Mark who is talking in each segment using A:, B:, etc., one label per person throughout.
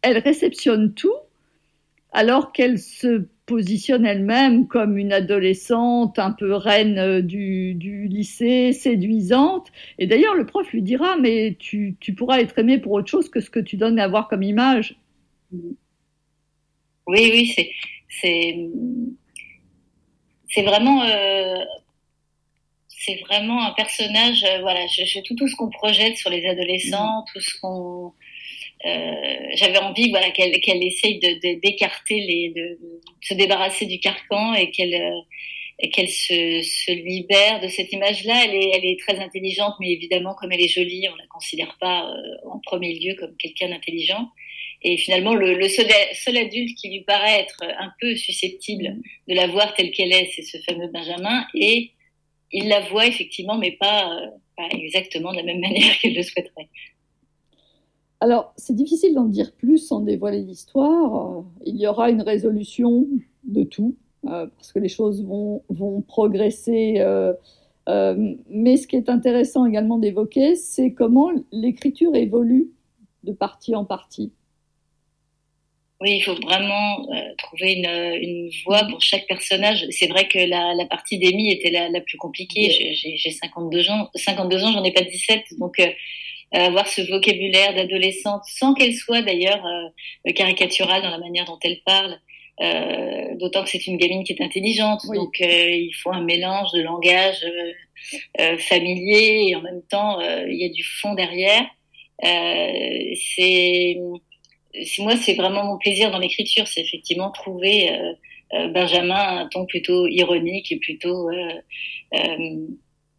A: elle réceptionne tout, alors qu'elle se positionne elle-même comme une adolescente un peu reine du lycée, séduisante. Et d'ailleurs, le prof lui dira, mais tu pourras être aimée pour autre chose que ce que tu donnes à voir comme image.
B: Oui, c'est vraiment un personnage. Voilà, tout ce qu'on projette sur les adolescents, tout ce qu'on j'avais envie, voilà, qu'elle essaye d'écarter de se débarrasser du carcan et qu'elle se libère de cette image-là. Elle est très intelligente, mais évidemment, comme elle est jolie, on la considère pas en premier lieu comme quelqu'un d'intelligent. Et finalement, le seul adulte qui lui paraît être un peu susceptible de la voir telle qu'elle est, c'est ce fameux Benjamin. Et il la voit effectivement, mais pas exactement de la même manière qu'elle le souhaiterait.
A: Alors, c'est difficile d'en dire plus sans dévoiler l'histoire. Il y aura une résolution de tout, parce que les choses vont progresser. Mais ce qui est intéressant également d'évoquer, c'est comment l'écriture évolue de partie en partie.
B: Oui, il faut vraiment trouver une voie pour chaque personnage. C'est vrai que la partie d'Amy était la plus compliquée. J'ai 52 ans, j'en ai pas 17, donc avoir ce vocabulaire d'adolescente, sans qu'elle soit d'ailleurs caricaturale dans la manière dont elle parle, d'autant que c'est une gamine qui est intelligente, oui. Donc il faut un mélange de langage familier et en même temps il y a du fond derrière. Moi, c'est vraiment mon plaisir dans l'écriture, c'est effectivement trouver Benjamin un ton plutôt ironique et plutôt
A: un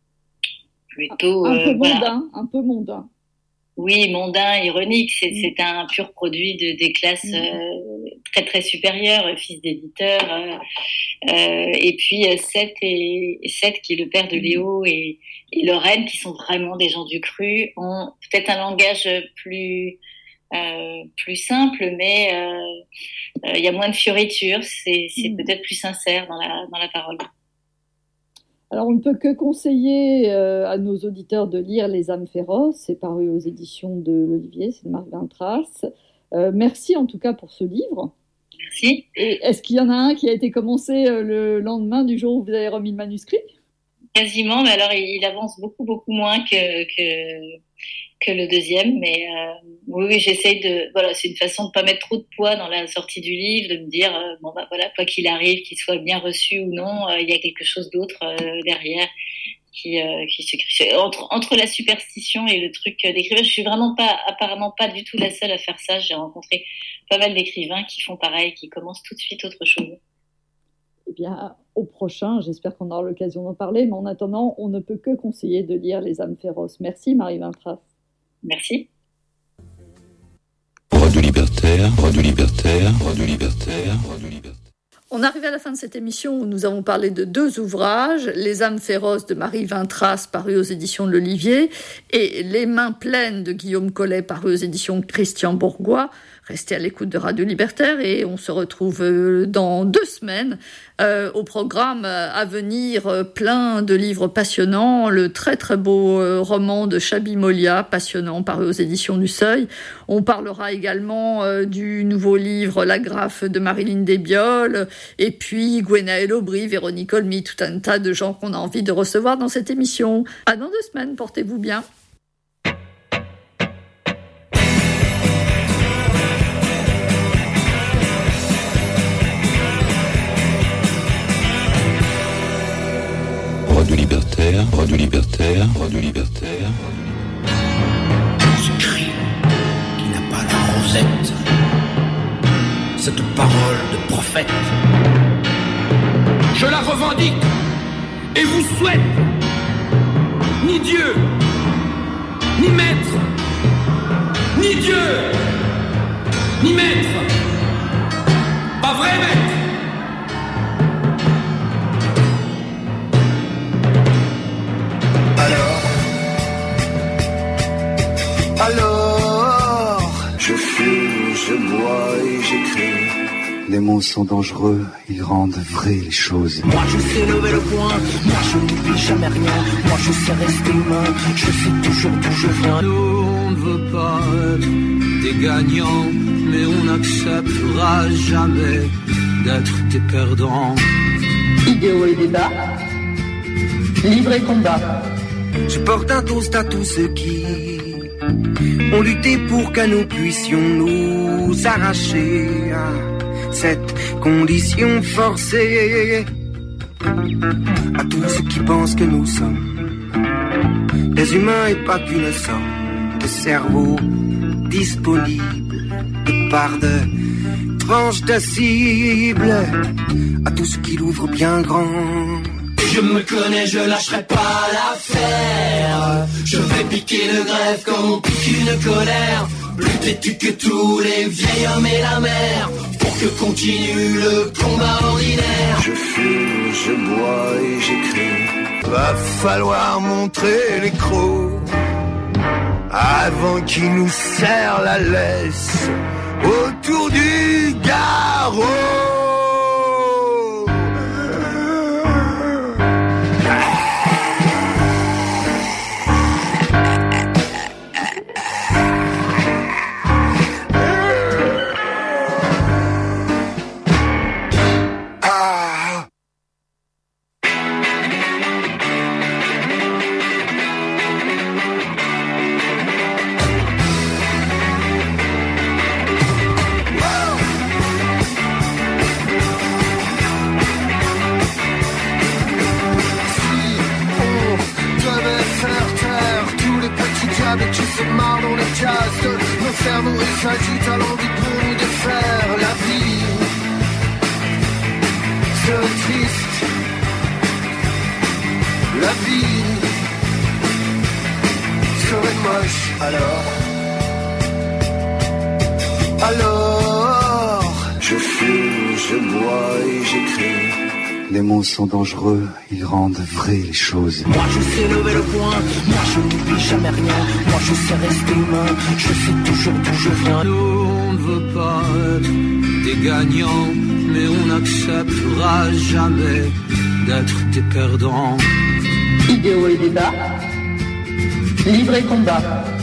A: peu mondain, un peu mondain.
B: Oui, mondain, ironique, c'est un pur produit des classes très très supérieures, fils d'éditeur. Et puis Seth qui est le père de Léo et Lorraine, qui sont vraiment des gens du cru, ont peut-être un langage plus simple, mais il y a moins de fioritures, c'est peut-être plus sincère dans la parole.
A: Alors, on ne peut que conseiller à nos auditeurs de lire Les âmes féroces. C'est paru aux éditions de l'Olivier, c'est de Marc Vintras. Merci en tout cas pour ce livre.
B: Merci.
A: Et est-ce qu'il y en a un qui a été commencé le lendemain du jour où vous avez remis le manuscrit ?
B: Quasiment, mais alors il avance beaucoup moins que le deuxième, mais oui, j'essaye c'est une façon de pas mettre trop de poids dans la sortie du livre, de me dire quoi qu'il arrive, qu'il soit bien reçu ou non, il y a quelque chose d'autre derrière qui se crée. Entre la superstition et le truc d'écrivain, je suis apparemment pas du tout la seule à faire ça. J'ai rencontré pas mal d'écrivains qui font pareil, qui commencent tout de suite autre chose.
A: Eh bien, au prochain, j'espère qu'on aura l'occasion d'en parler, mais en attendant, on ne peut que conseiller de lire Les âmes féroces. Merci Marie Vintras.
B: Merci.
C: Radio Libertaire, Radio Libertaire, Radio Libertaire, Radio Libertaire.
A: On arrive à la fin de cette émission où nous avons parlé de 2 ouvrages, Les âmes féroces de Marie Vintras, paru aux éditions de l'Olivier, et Les mains pleines de Guillaume Collet, paru aux éditions Christian Bourgois. Restez à l'écoute de Radio Libertaire et on se retrouve dans 2 semaines au programme à venir plein de livres passionnants. Le très très beau roman de Chabi Molia, passionnant, paru aux éditions du Seuil. On parlera également du nouveau livre La Graffe de Marilyn Desbioles et puis Gwenaëlle Aubry, Véronique Olmy, tout un tas de gens qu'on a envie de recevoir dans cette émission. À dans 2 semaines, portez-vous bien.
C: Radio Libertaire, Radio Libertaire, Radio Libertaire.
D: Ce cri qui n'a pas la rosette, cette parole de prophète, je la revendique et vous souhaite ni Dieu, ni maître, ni Dieu, ni maître, pas vrai maître.
E: Alors, je fume, je bois et j'écris. Les mots sont dangereux, ils rendent vraies les choses.
D: Moi je sais lever le poing, moi je n'oublie jamais rien. Moi je sais rester humain, je sais toujours d'où je viens. Nous on ne veut pas être des gagnants, mais on n'acceptera jamais d'être des perdants.
A: Idéaux et débat, livre et combat.
F: Je porte un toast à tous ceux qui ont lutté pour que nous puissions nous arracher à cette condition forcée. À tous ceux qui pensent que nous sommes des humains et pas qu'une somme de cerveaux disponibles de part de tranches de cible. À tous ceux qui l'ouvrent bien grand.
D: Je me connais, je lâcherai pas l'affaire. Je vais piquer le greffe comme on pique une colère. Plus têtu que tous les vieils hommes et la mer, pour que continue le combat ordinaire.
E: Je fume, je bois et j'écris. Va falloir montrer les crocs avant qu'ils nous serrent la laisse autour du garrot.
F: Il s'agite à l'envie pour nous défaire. La vie serait triste. La vie serait moche. Alors je fume, je bois et j'écris.
E: Les mots sont dangereux, ils rendent vraies les choses.
D: Moi je sais lever le poing, moi je n'oublie jamais rien. Moi je sais rester humain, je sais toujours d'où je viens. Nous on ne veut pas être des gagnants, mais on n'acceptera jamais d'être des perdants.
A: Idéaux et débat, livre et combat.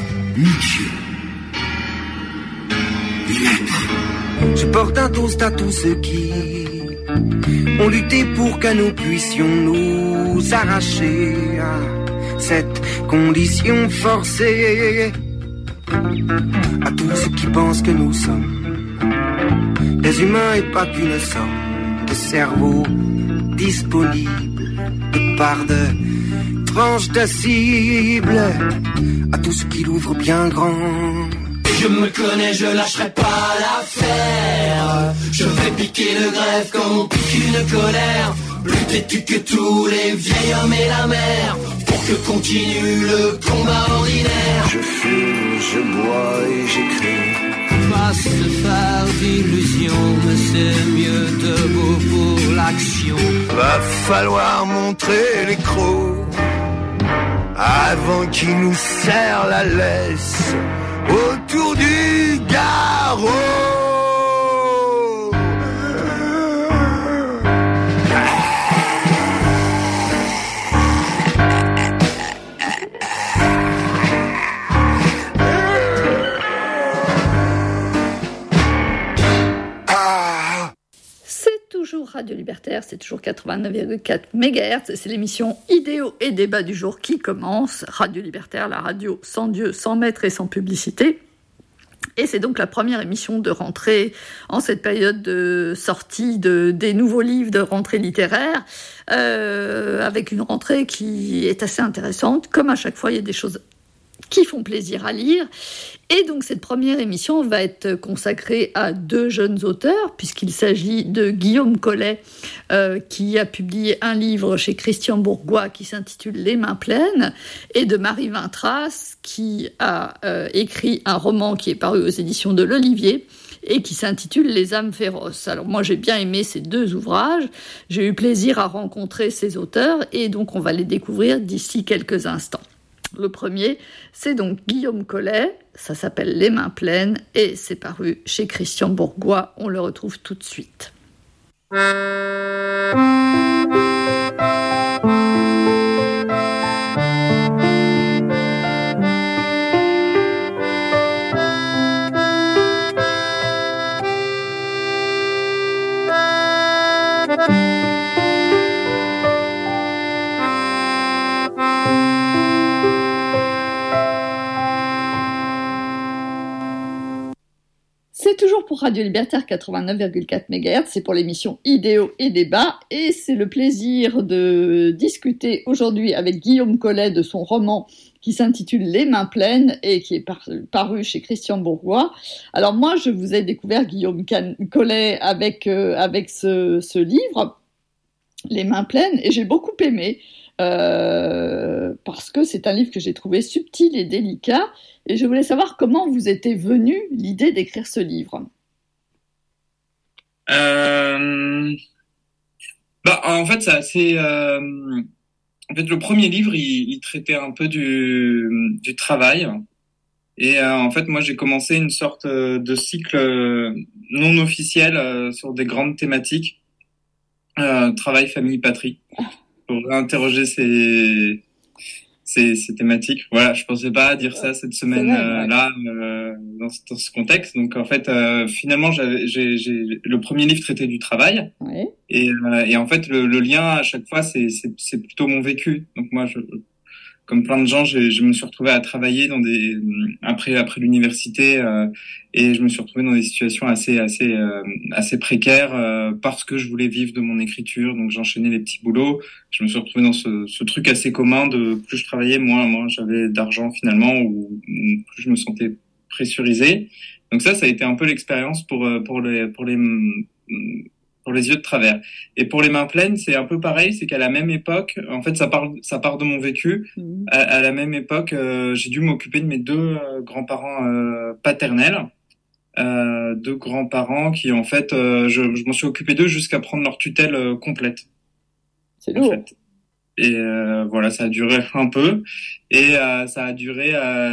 F: Je porte un toast à tous ceux qui ont lutté pour que nous puissions nous arracher à cette condition forcée. À tous ceux qui pensent que nous sommes des humains et pas qu'une somme de cerveaux disponibles de part de tranches de cible. À tous ceux qui l'ouvrent bien grand.
D: Je me connais, je lâcherai pas l'affaire. Je vais piquer le greffe comme on pique une colère. Plus têtu que tous les vieils hommes et la mer, pour que continue le combat ordinaire.
E: Je fume, je bois et j'écris.
D: Pas se faire d'illusions, mais c'est mieux debout pour l'action.
E: Va falloir montrer les crocs avant qu'ils nous serrent la laisse autour du garrot.
A: Toujours Radio Libertaire, c'est toujours 89,4 MHz, c'est l'émission Idéaux et débats du jour qui commence. Radio Libertaire, la radio sans Dieu, sans maître et sans publicité. Et c'est donc la première émission de rentrée en cette période de sortie des nouveaux livres de rentrée littéraire, avec une rentrée qui est assez intéressante. Comme à chaque fois, il y a des choses qui font plaisir à lire. Et donc cette première émission va être consacrée à deux jeunes auteurs, puisqu'il s'agit de Guillaume Collet, qui a publié un livre chez Christian Bourgois qui s'intitule Les mains pleines, et de Marie Vintras, qui a écrit un roman qui est paru aux éditions de l'Olivier, et qui s'intitule Les âmes féroces. Alors moi j'ai bien aimé ces deux ouvrages, j'ai eu plaisir à rencontrer ces auteurs, et donc on va les découvrir d'ici quelques instants. Le premier, c'est donc Guillaume Collet, ça s'appelle Les mains pleines et c'est paru chez Christian Bourgois. On le retrouve tout de suite. êtes toujours pour Radio Libertaire 89,4 MHz, c'est pour l'émission Idéaux et Débats, et c'est le plaisir de discuter aujourd'hui avec Guillaume Collet de son roman qui s'intitule Les mains pleines et qui est paru chez Christian Bourgois. Alors moi, je vous ai découvert, Guillaume Collet, avec ce livre, Les mains pleines, et j'ai beaucoup aimé, parce que c'est un livre que j'ai trouvé subtil et délicat, et je voulais savoir comment vous était venue l'idée d'écrire ce livre.
G: En fait, c'est assez... En fait, le premier livre, il traitait un peu du travail. Et en fait, moi, j'ai commencé une sorte de cycle non officiel sur des grandes thématiques. Travail, famille, patrie. Pour interroger ces thématiques. Voilà, je pensais pas dire ça cette semaine là dans ce contexte. Donc en fait, finalement, le premier livre traitait du travail. Ouais. Et en fait, le lien à chaque fois, c'est plutôt mon vécu. Donc moi, comme plein de gens, je me suis retrouvé à travailler dans après l'université, et je me suis retrouvé dans des situations assez précaires, parce que je voulais vivre de mon écriture. Donc j'enchaînais les petits boulots. Je me suis retrouvé dans ce truc assez commun de plus je travaillais, moins j'avais d'argent finalement, ou plus je me sentais pressurisé. Donc ça a été un peu l'expérience pour les yeux de travers. Et pour les mains pleines, c'est un peu pareil, c'est qu'à la même époque, en fait, ça part de mon vécu. À la même époque, j'ai dû m'occuper de mes deux grands-parents paternels, deux grands-parents qui, en fait, je m'en suis occupé d'eux jusqu'à prendre leur tutelle complète.
A: C'est lourd. En fait.
G: Et voilà, ça a duré un peu, et ça a duré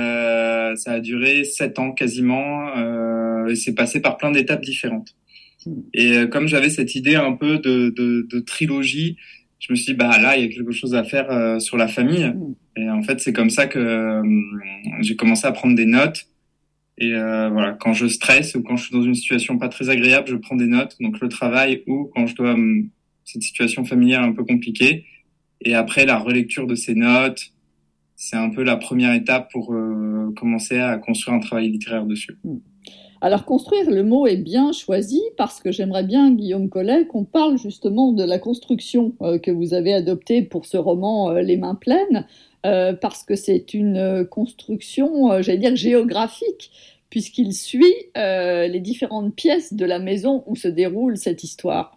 G: 7 ans quasiment, et c'est passé par plein d'étapes différentes. Et comme j'avais cette idée un peu de trilogie, je me suis dit, là, il y a quelque chose à faire sur la famille. Et en fait, c'est comme ça que j'ai commencé à prendre des notes. Et voilà, quand je stresse ou quand je suis dans une situation pas très agréable, je prends des notes. Donc le travail, ou quand je dois cette situation familiale un peu compliquée. Et après, la relecture de ces notes, c'est un peu la première étape pour commencer à construire un travail littéraire dessus.
A: Alors, construire, le mot est bien choisi parce que j'aimerais bien, Guillaume Collet, qu'on parle justement de la construction que vous avez adoptée pour ce roman Les mains pleines, parce que c'est une construction, j'allais dire, géographique, puisqu'il suit les différentes pièces de la maison où se déroule cette histoire.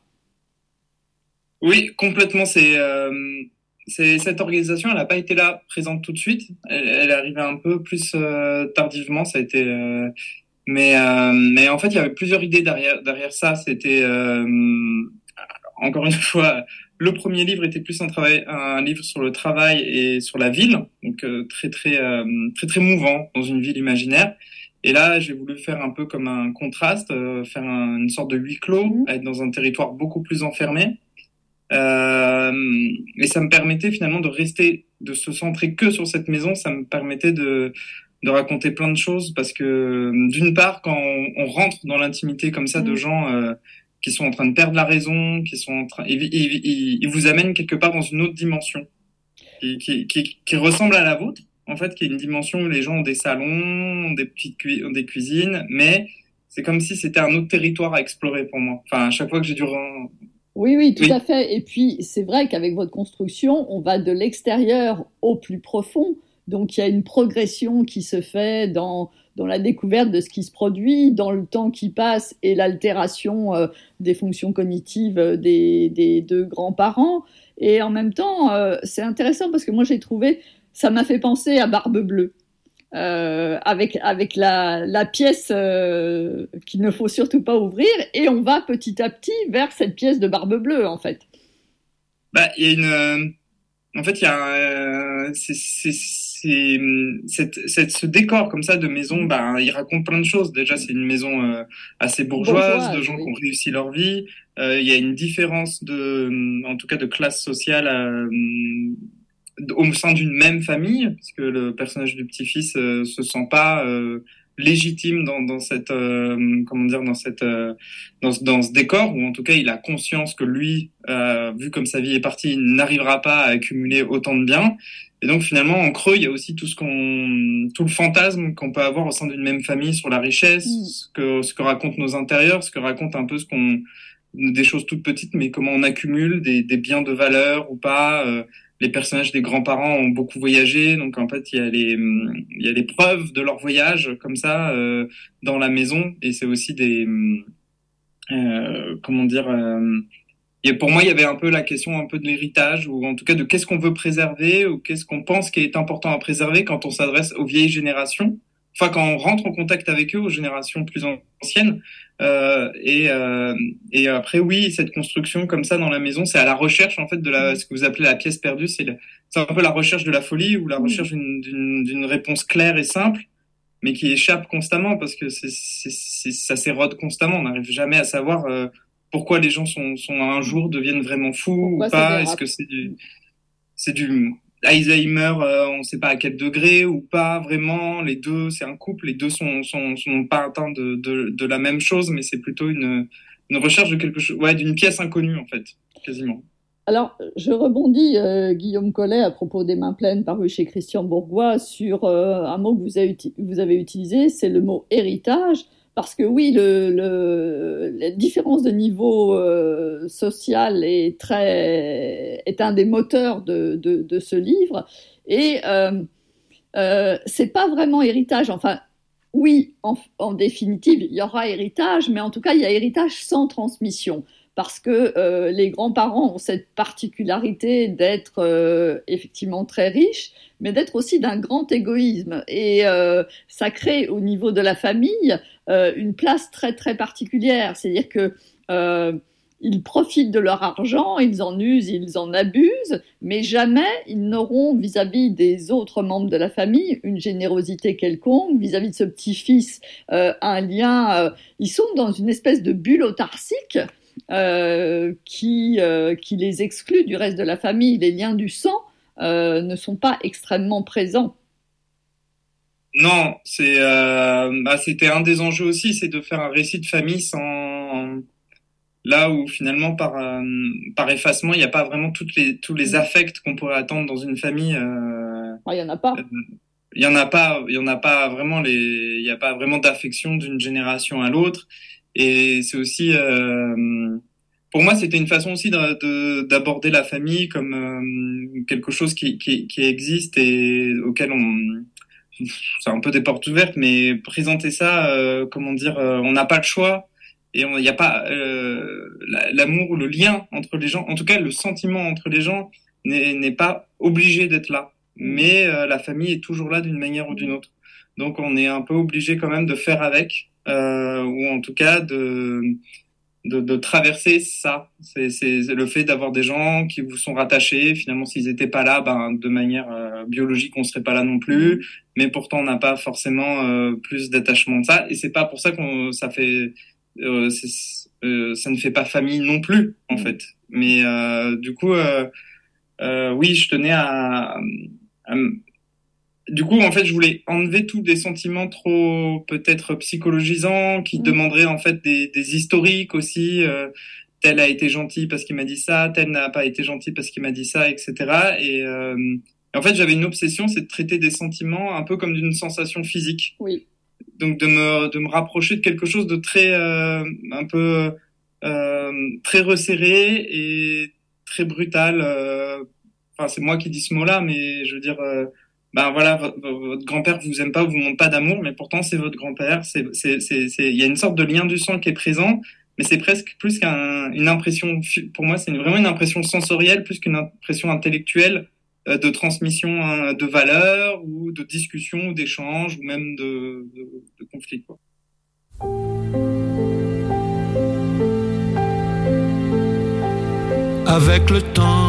G: Oui, complètement. Cette organisation, elle n'a pas été là présente tout de suite. Elle est arrivée un peu plus tardivement. Ça a été... Mais en fait, il y avait plusieurs idées derrière ça. C'était encore une fois, le premier livre était plus un livre sur le travail et sur la ville, donc très mouvant dans une ville imaginaire. Et là, j'ai voulu faire un peu comme un contraste, faire une sorte de huis clos, être dans un territoire beaucoup plus enfermé. Et ça me permettait finalement de se centrer que sur cette maison. Ça me permettait de raconter plein de choses, parce que d'une part, quand on rentre dans l'intimité comme ça de gens qui sont en train de perdre la raison, ils vous amènent quelque part dans une autre dimension qui ressemble à la vôtre, en fait, qui est une dimension où les gens ont des salons, ont des cuisines, mais c'est comme si c'était un autre territoire à explorer pour moi. Enfin, à chaque fois que j'ai dû...
A: Oui, tout à fait. Et puis, c'est vrai qu'avec votre construction, on va de l'extérieur au plus profond. Donc, il y a une progression qui se fait dans la découverte de ce qui se produit, dans le temps qui passe et l'altération des fonctions cognitives des deux grands-parents. Et en même temps, c'est intéressant parce que moi, j'ai trouvé, ça m'a fait penser à Barbe Bleue, avec la pièce qu'il ne faut surtout pas ouvrir. Et on va petit à petit vers cette pièce de Barbe Bleue, en fait.
G: Il y a une... En fait, il y a ce décor comme ça de maison, il raconte plein de choses. Déjà, c'est une maison assez bourgeoise, de gens qui ont réussi leur vie. Il y a une différence en tout cas de classe sociale au sein d'une même famille, parce que le personnage du petit-fils se sent pas légitime dans cette dans ce décor, ou en tout cas il a conscience que lui, vu comme sa vie est partie, il n'arrivera pas à accumuler autant de biens. Et donc finalement en creux il y a aussi tout le fantasme qu'on peut avoir au sein d'une même famille sur la richesse, ce que racontent nos intérieurs, ce que raconte un peu des choses toutes petites, mais comment on accumule des biens de valeur ou pas. Les personnages des grands-parents ont beaucoup voyagé, donc en fait il y a les preuves de leur voyage comme ça dans la maison, et c'est aussi des et pour moi il y avait un peu la question un peu de l'héritage, ou en tout cas de qu'est-ce qu'on veut préserver, ou qu'est-ce qu'on pense qui est important à préserver quand on s'adresse aux vieilles générations, enfin quand on rentre en contact avec eux, aux générations plus anciennes. Et après oui, cette construction comme ça dans la maison, c'est à la recherche en fait de ce que vous appelez la pièce perdue, c'est un peu la recherche de la folie, ou la recherche d'une réponse claire et simple, mais qui échappe constamment, parce que ça s'érode constamment. On n'arrive jamais à savoir pourquoi les gens un jour deviennent vraiment fous ou pas. Est-ce que c'est du Alzheimer, on ne sait pas à quel degré ou pas vraiment. Les deux, c'est un couple, les deux sont pas atteints de la même chose, mais c'est plutôt une recherche de quelque chose, d'une pièce inconnue en fait, quasiment.
A: Alors, je rebondis, Guillaume Collet, à propos des Mains pleines paru chez Christian Bourgois, sur un mot que vous avez utilisé, c'est le mot héritage. Parce que oui, la différence de niveau social est un des moteurs de ce livre, et c'est pas vraiment héritage. Enfin, oui, en définitive, il y aura héritage, mais en tout cas, il y a héritage sans transmission, parce que les grands-parents ont cette particularité d'être effectivement très riches, mais d'être aussi d'un grand égoïsme, et ça crée au niveau de la famille une place très très particulière, c'est-à-dire que ils profitent de leur argent, ils en usent, ils en abusent, mais jamais ils n'auront vis-à-vis des autres membres de la famille une générosité quelconque, vis-à-vis de ce petit-fils un lien, ils sont dans une espèce de bulle autarcique qui les exclut du reste de la famille. Les liens du sang ne sont pas extrêmement présents.
G: Non, c'était un des enjeux aussi, c'est de faire un récit de famille là où finalement par effacement, il n'y a pas vraiment tous les affects qu'on pourrait attendre dans une famille.
A: Il y en a pas.
G: Il y en a pas vraiment il y a pas vraiment d'affection d'une génération à l'autre, et c'est aussi pour moi, c'était une façon aussi d'aborder la famille comme quelque chose qui existe et auquel c'est un peu des portes ouvertes, mais présenter ça, on n'a pas le choix, et il n'y a pas l'amour ou le lien entre les gens, en tout cas le sentiment entre les gens n'est pas obligé d'être là, mais la famille est toujours là d'une manière ou d'une autre. Donc on est un peu obligé quand même de faire avec, ou en tout cas de traverser ça. C'est le fait d'avoir des gens qui vous sont rattachés. Finalement, s'ils étaient pas là, de manière biologique, on serait pas là non plus. Mais pourtant, on n'a pas forcément plus d'attachement de ça. Et c'est pas pour ça ça ne fait pas famille non plus, en fait. Mais du coup, oui, je tenais du coup, en fait, je voulais enlever tous des sentiments trop peut-être psychologisants qui demanderaient en fait des historiques aussi. Tel a été gentil parce qu'il m'a dit ça, tel n'a pas été gentil parce qu'il m'a dit ça, etc. Et en fait, j'avais une obsession, c'est de traiter des sentiments un peu comme d'une sensation physique.
A: Oui.
G: Donc de me rapprocher de quelque chose de très un peu très resserré et très brutal. Enfin, c'est moi qui dis ce mot-là, mais je veux dire. Votre grand-père vous aime pas, vous montre pas d'amour, mais pourtant c'est votre grand-père. Il y a une sorte de lien du sang qui est présent, mais c'est presque plus qu'une impression. Pour moi, c'est vraiment une impression sensorielle plus qu'une impression intellectuelle de transmission de valeurs ou de discussion ou d'échange ou même de conflit, quoi.
D: Avec le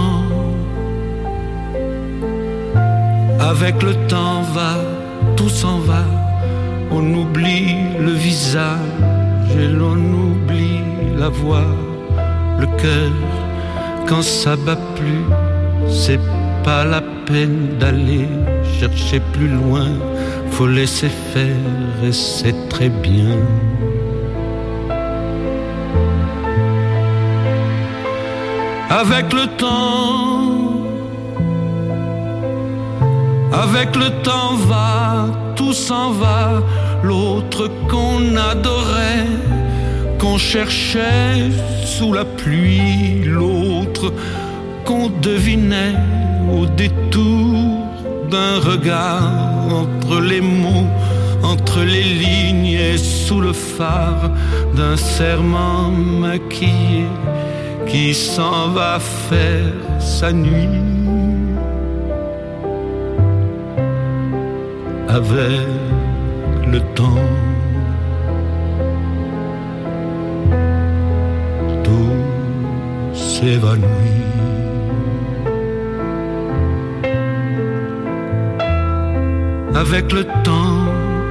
D: temps tout s'en va, on oublie le visage et l'on oublie la voix, le cœur, quand ça bat plus, c'est pas la peine d'aller chercher plus loin, faut laisser faire et c'est très bien. Avec le temps va, tout s'en va, l'autre qu'on adorait, qu'on cherchait sous la pluie, l'autre qu'on devinait au détour d'un regard, entre les mots, entre les lignes et sous le phare d'un serment maquillé qui s'en va faire sa nuit. Avec le temps, tout s'évanouit. Avec le temps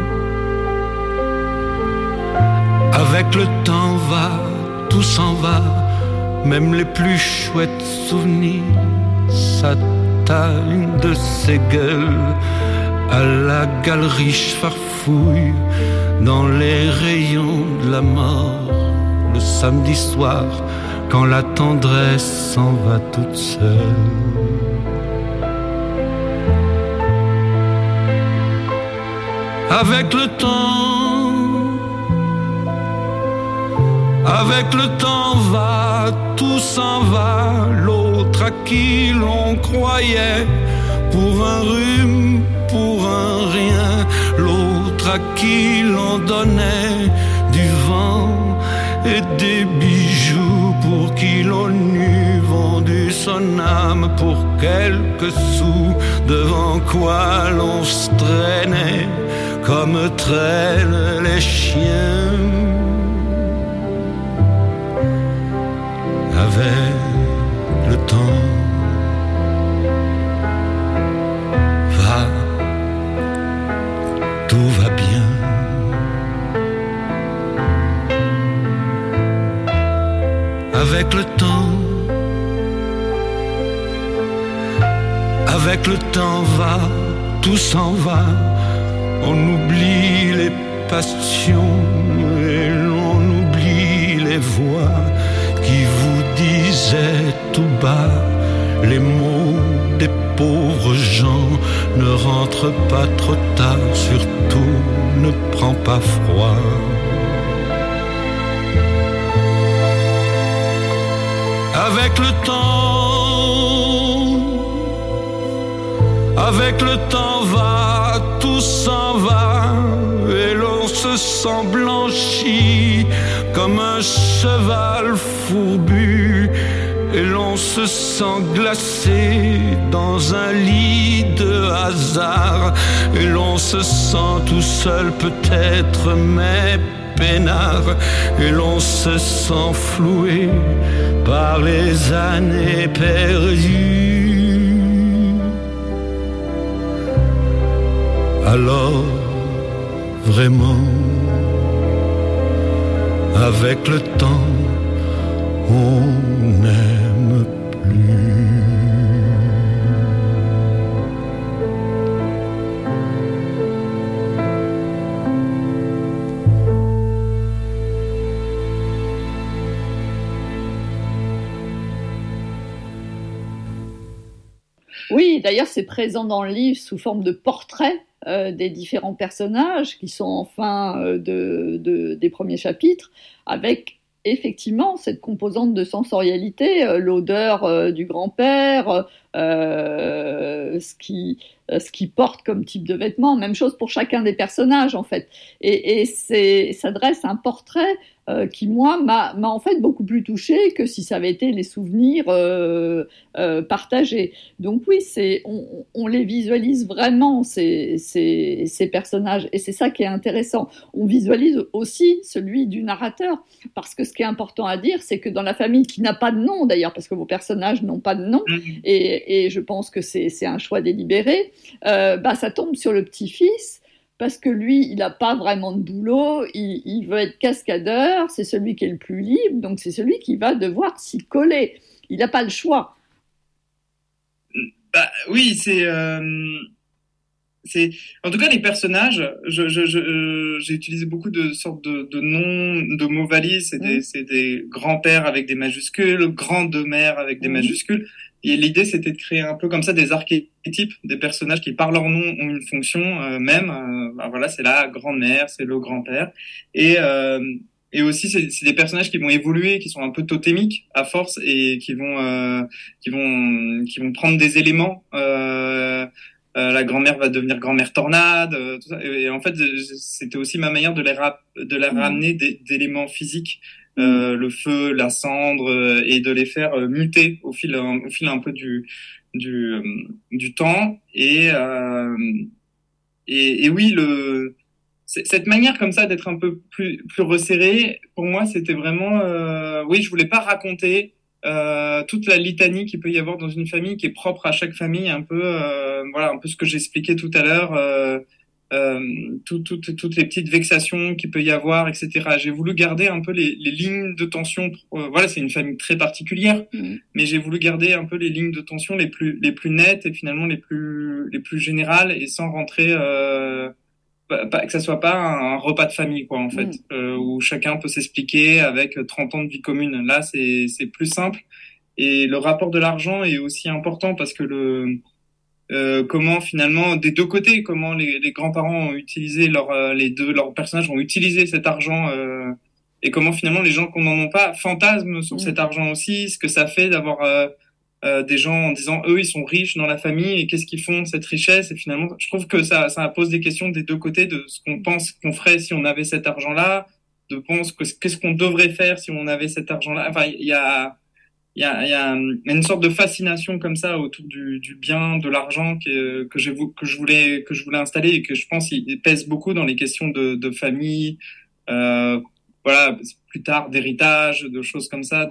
D: va, tout s'en va, même les plus chouettes souvenirs s'atteignent de ces gueules. À la galerie farfouille dans les rayons de la mort, le samedi soir quand la tendresse s'en va toute seule. Avec le temps va, tout s'en va, l'autre à qui l'on croyait pour un rhume, pour un rien, l'autre à qui l'on donnait du vent et des bijoux, pour qui l'on eût vendu son âme pour quelques sous, devant quoi l'on se traînait comme traînent les chiens. Avec le temps va, tout va bien. Avec le temps va, tout s'en va. On oublie les passions et l'on oublie les voix qui vous disaient tout bas les mots des pauvres gens. Ne rentre pas trop tard, surtout ne prends pas froid. Avec le temps va, tout s'en va, et l'on se sent blanchi comme un cheval fourbu, et l'on se sent glacé dans un lit de hasard, et l'on se sent tout seul peut-être, mais peinard, et l'on se sent floué par les années perdues. Alors, vraiment, avec le temps, on n'aime plus.
A: Oui, d'ailleurs, c'est présent dans le livre sous forme de portraits des différents personnages qui sont en fin des premiers chapitres, avec effectivement cette composante de sensorialité, l'odeur du grand-père, ce qui porte comme type de vêtements, même chose pour chacun des personnages en fait. Et ça dresse un portrait qui, moi, m'a en fait beaucoup plus touchée que si ça avait été les souvenirs partagés. Donc oui, on les visualise vraiment, ces personnages, et c'est ça qui est intéressant. On visualise aussi celui du narrateur, parce que ce qui est important à dire, c'est que dans la famille qui n'a pas de nom, d'ailleurs, parce que vos personnages n'ont pas de nom, et je pense que c'est un choix délibéré, ça tombe sur le petit-fils, parce que lui, il n'a pas vraiment de boulot, il veut être cascadeur, c'est celui qui est le plus libre, donc c'est celui qui va devoir s'y coller. Il n'a pas le choix.
G: Bah oui, c'est en tout cas les personnages. J'ai utilisé beaucoup de sortes de noms, de mots valises. C'est des grands-pères avec des majuscules, grandes-mères avec des majuscules. Et l'idée, c'était de créer un peu comme ça des archétypes, des personnages qui, par leur nom, ont une fonction même. Bah voilà, c'est la grande-mère, c'est le grand-père. Et aussi, c'est des personnages qui vont évoluer, qui sont un peu totémiques à force et qui vont prendre des éléments. La grand-mère va devenir grand-mère tornade, tout ça. Et en fait, c'était aussi ma manière de les ramener d'éléments physiques. Le feu, la cendre, et de les faire muter au fil un peu du temps. Et oui, cette manière comme ça d'être un peu plus resserré, pour moi, c'était vraiment, oui, je voulais pas raconter toute la litanie qu'il peut y avoir dans une famille, qui est propre à chaque famille, un peu, voilà, un peu ce que j'expliquais tout à l'heure. Toutes les petites vexations qu'il peut y avoir, etc. J'ai voulu garder un peu les lignes de tension. Voilà, c'est une famille très particulière, mais j'ai voulu garder un peu les lignes de tension les plus nettes et finalement les plus générales, et sans rentrer que ça soit pas un repas de famille, quoi, en fait, où chacun peut s'expliquer avec 30 ans de vie commune. Là, c'est plus simple, et le rapport de l'argent est aussi important parce que comment finalement des deux côtés, comment les grands-parents ont utilisé leurs personnages ont utilisé cet argent, et comment finalement les gens qui n'en ont pas fantasment sur cet argent aussi, ce que ça fait d'avoir des gens en disant eux ils sont riches dans la famille et qu'est-ce qu'ils font de cette richesse. Et finalement je trouve que ça pose des questions des deux côtés, de ce qu'on pense qu'on ferait si on avait cet argent-là, de pense qu'est-ce qu'on devrait faire si on avait cet argent-là. Enfin, il y a une sorte de fascination comme ça autour du bien, de l'argent que je voulais installer, et que je pense il pèse beaucoup dans les questions de famille, voilà, plus tard d'héritage, de choses comme ça,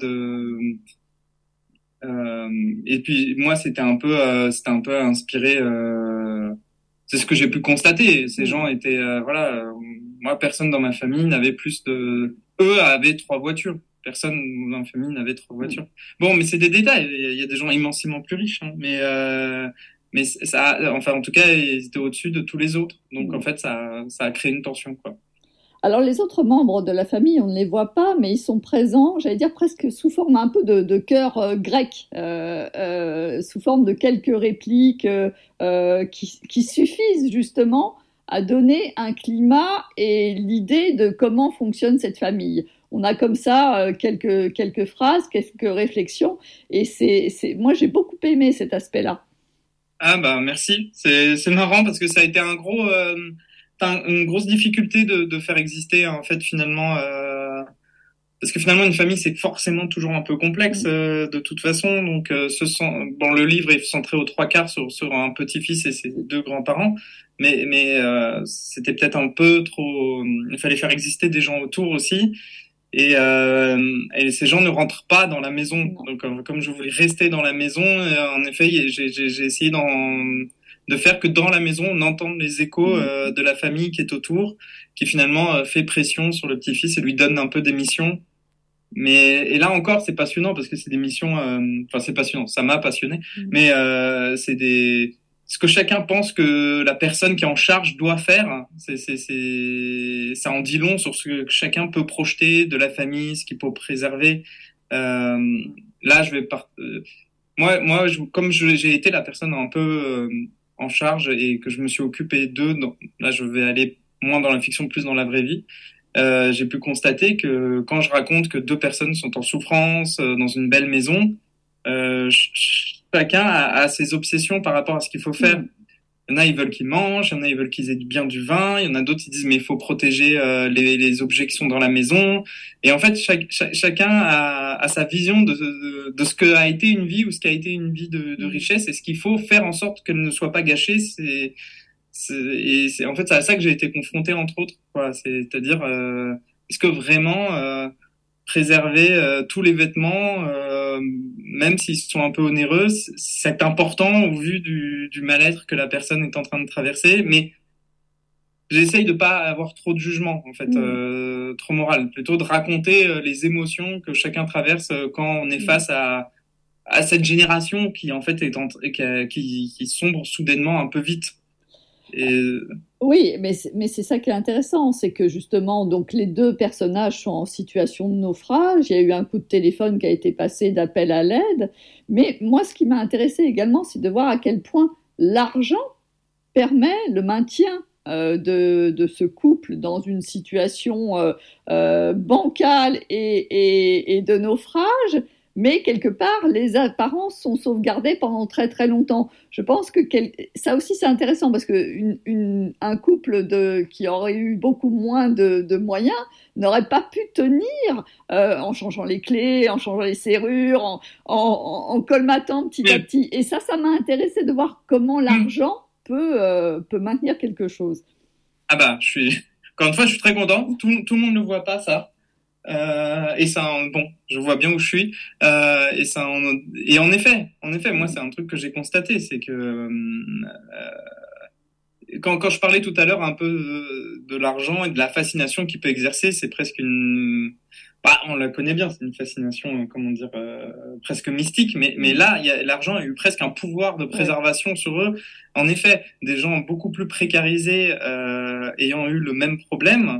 G: et puis moi c'était un peu inspiré, c'est ce que j'ai pu constater. Ces gens étaient voilà, moi personne dans ma famille n'avait eux avaient 3 voitures. Personne dans la famille n'avait 3 voitures. Bon, mais c'est des détails. Il y a des gens immensément plus riches, hein. Mais ça, enfin, en tout cas, ils étaient au-dessus de tous les autres. Donc, en fait, ça a créé une tension, quoi.
A: Alors, les autres membres de la famille, on ne les voit pas, mais ils sont présents, j'allais dire presque sous forme un peu de chœur grec, sous forme de quelques répliques qui suffisent justement à donner un climat et l'idée de comment fonctionne cette famille. On a comme ça quelques phrases, quelques réflexions, et moi j'ai beaucoup aimé cet aspect-là.
G: Ah bah merci, c'est marrant parce que ça a été une grosse difficulté de faire exister, en fait, finalement, parce que finalement une famille c'est forcément toujours un peu complexe, de toute façon. Donc bon, le livre est centré aux 3/4 sur un petit-fils et ses 2 grands-parents, mais c'était peut-être un peu trop. Il fallait faire exister des gens autour aussi. Et ces gens ne rentrent pas dans la maison. Donc, comme je voulais rester dans la maison, en effet, j'ai essayé de faire que dans la maison, on entende les échos de la famille qui est autour, qui finalement fait pression sur le petit-fils et lui donne un peu des missions. Et là encore, c'est passionnant parce que c'est des missions. Enfin, c'est passionnant. Ça m'a passionné. Mais ce que chacun pense que la personne qui est en charge doit faire, ça en dit long sur ce que chacun peut projeter de la famille, ce qu'il peut préserver. Là, comme j'ai été la personne un peu en charge et que je me suis occupé d'eux, là, je vais aller moins dans la fiction, plus dans la vraie vie. J'ai pu constater que quand je raconte que 2 personnes sont en souffrance dans une belle maison, chacun a ses obsessions par rapport à ce qu'il faut faire. Il y en a, ils veulent qu'ils mangent, il y en a, ils veulent qu'ils aient bien du vin, il y en a d'autres, ils disent mais il faut protéger les objets qui sont dans la maison. Et en fait, chacun a sa vision de ce que a été une vie, ou ce qu'a été une vie de richesse, et ce qu'il faut faire en sorte qu'elle ne soit pas gâchée. Et c'est en fait c'est à ça que j'ai été confronté, entre autres, quoi. C'est-à-dire est-ce que vraiment préserver tous les vêtements, même s'ils sont un peu onéreux, c'est important au vu du mal-être que la personne est en train de traverser. Mais j'essaye de pas avoir trop de jugement, en fait, trop moral, plutôt de raconter les émotions que chacun traverse quand on est face à à cette génération qui en fait qui sombre soudainement un peu vite. Et...
A: Oui, mais c'est ça qui est intéressant, c'est que justement, donc les deux personnages sont en situation de naufrage. Il y a eu un coup de téléphone qui a été passé d'appel à l'aide. Mais moi, ce qui m'a intéressé également, c'est de voir à quel point l'argent permet le maintien de ce couple dans une situation bancale et de naufrage. Mais quelque part, les apparences sont sauvegardées pendant très très longtemps. Je pense que ça aussi c'est intéressant parce que un couple qui aurait eu beaucoup moins de moyens n'aurait pas pu tenir en changeant les clés, en changeant les serrures, en colmatant petit à petit. Et ça m'a intéressé de voir comment l'argent peut maintenir quelque chose.
G: Ah bah, encore une fois, je suis très content. Tout le monde ne voit pas ça. Et ça, bon, je vois bien où je suis. Et en effet, moi, c'est un truc que j'ai constaté, c'est que quand je parlais tout à l'heure un peu de l'argent et de la fascination qu'il peut exercer, c'est presque on la connaît bien, c'est une fascination, comment dire, presque mystique. Mais là, l'argent a eu presque un pouvoir de préservation sur eux. En effet, des gens beaucoup plus précarisés ayant eu le même problème.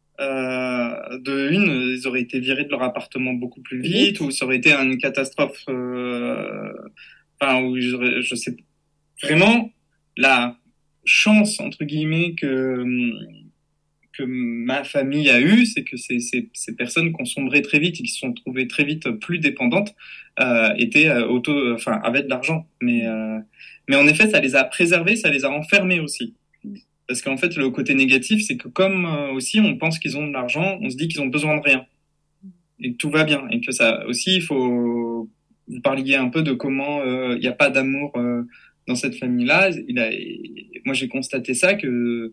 G: Ils auraient été virés de leur appartement beaucoup plus vite, ou ça aurait été une catastrophe. Où je sais vraiment la chance entre guillemets que ma famille a eu, c'est que ces personnes qui ont sombré très vite et qui se sont trouvées très vite plus dépendantes étaient avaient de l'argent. Mais en effet, ça les a préservés, ça les a enfermés aussi. Parce qu'en fait, le côté négatif, c'est que comme aussi on pense qu'ils ont de l'argent, on se dit qu'ils ont besoin de rien. Et que tout va bien. Et que ça aussi, il faut... Vous parliez un peu de comment il n'y a pas d'amour dans cette famille-là. Moi, j'ai constaté ça, que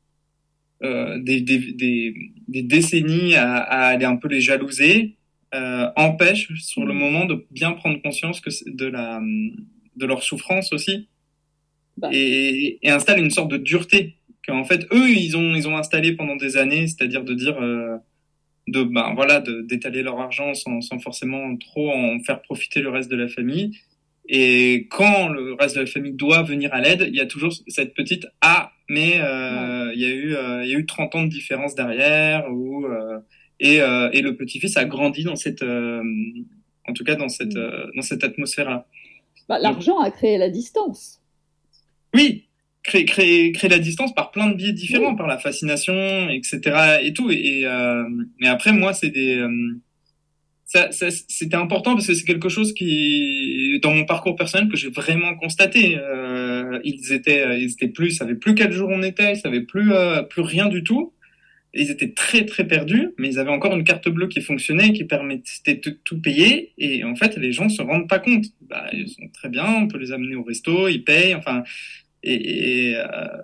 G: des décennies à aller un peu les jalouser empêchent sur le moment de bien prendre conscience de leur souffrance aussi. Et installe une sorte de dureté qu'en fait eux ils ont installé pendant des années, c'est-à-dire de dire d'étaler leur argent sans forcément trop en faire profiter le reste de la famille. Et quand le reste de la famille doit venir à l'aide, il y a toujours cette petite il y a eu 30 ans de différence derrière, et le petit-fils a grandi dans cette en tout cas dans cette atmosphère-là.
A: L'argent a créé la distance.
G: Oui, créer la distance par plein de biais différents, par la fascination, etc. et tout. Mais après, moi, c'était important parce que c'est quelque chose qui, dans mon parcours personnel, que j'ai vraiment constaté. Ils étaient plus, ils savaient plus quel jour on était, ils savaient plus rien du tout. Ils étaient très très perdus, mais ils avaient encore une carte bleue qui fonctionnait, qui permettait de tout payer. Et en fait, les gens se rendent pas compte. Ils sont très bien, on peut les amener au resto, ils payent, enfin. Et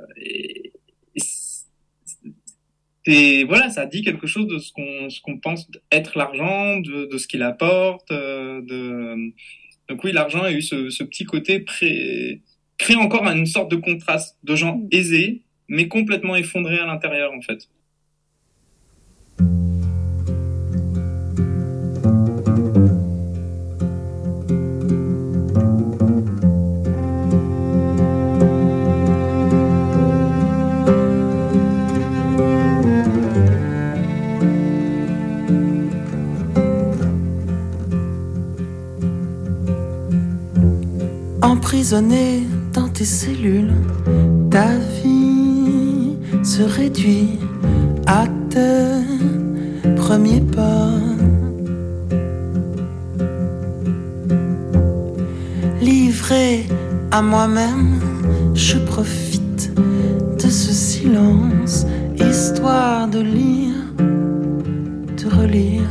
G: voilà, ça dit quelque chose de ce qu'on pense être l'argent, de ce qu'il apporte. Donc oui, l'argent a eu ce petit côté crée encore une sorte de contraste de gens aisés, mais complètement effondrés à l'intérieur en fait.
H: Emprisonné dans tes cellules, ta vie se réduit à tes premiers pas. Livré à moi-même, je profite de ce silence, histoire de lire, de relire.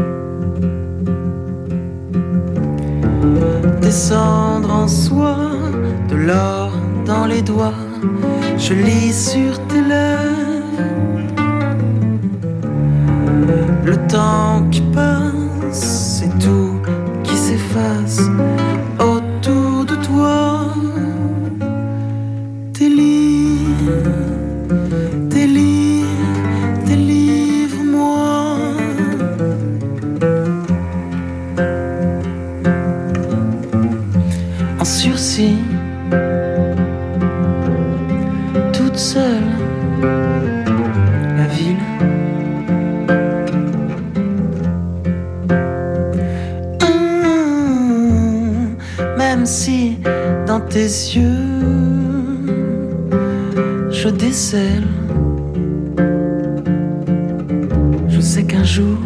H: Descendre en soi, de l'or dans les doigts, je lis sur tes lèvres le temps qui passe, c'est tout qui s'efface autour de toi. Tes livres, délivre-moi. comme si dans tes yeux je décèle. Je sais qu'un jour,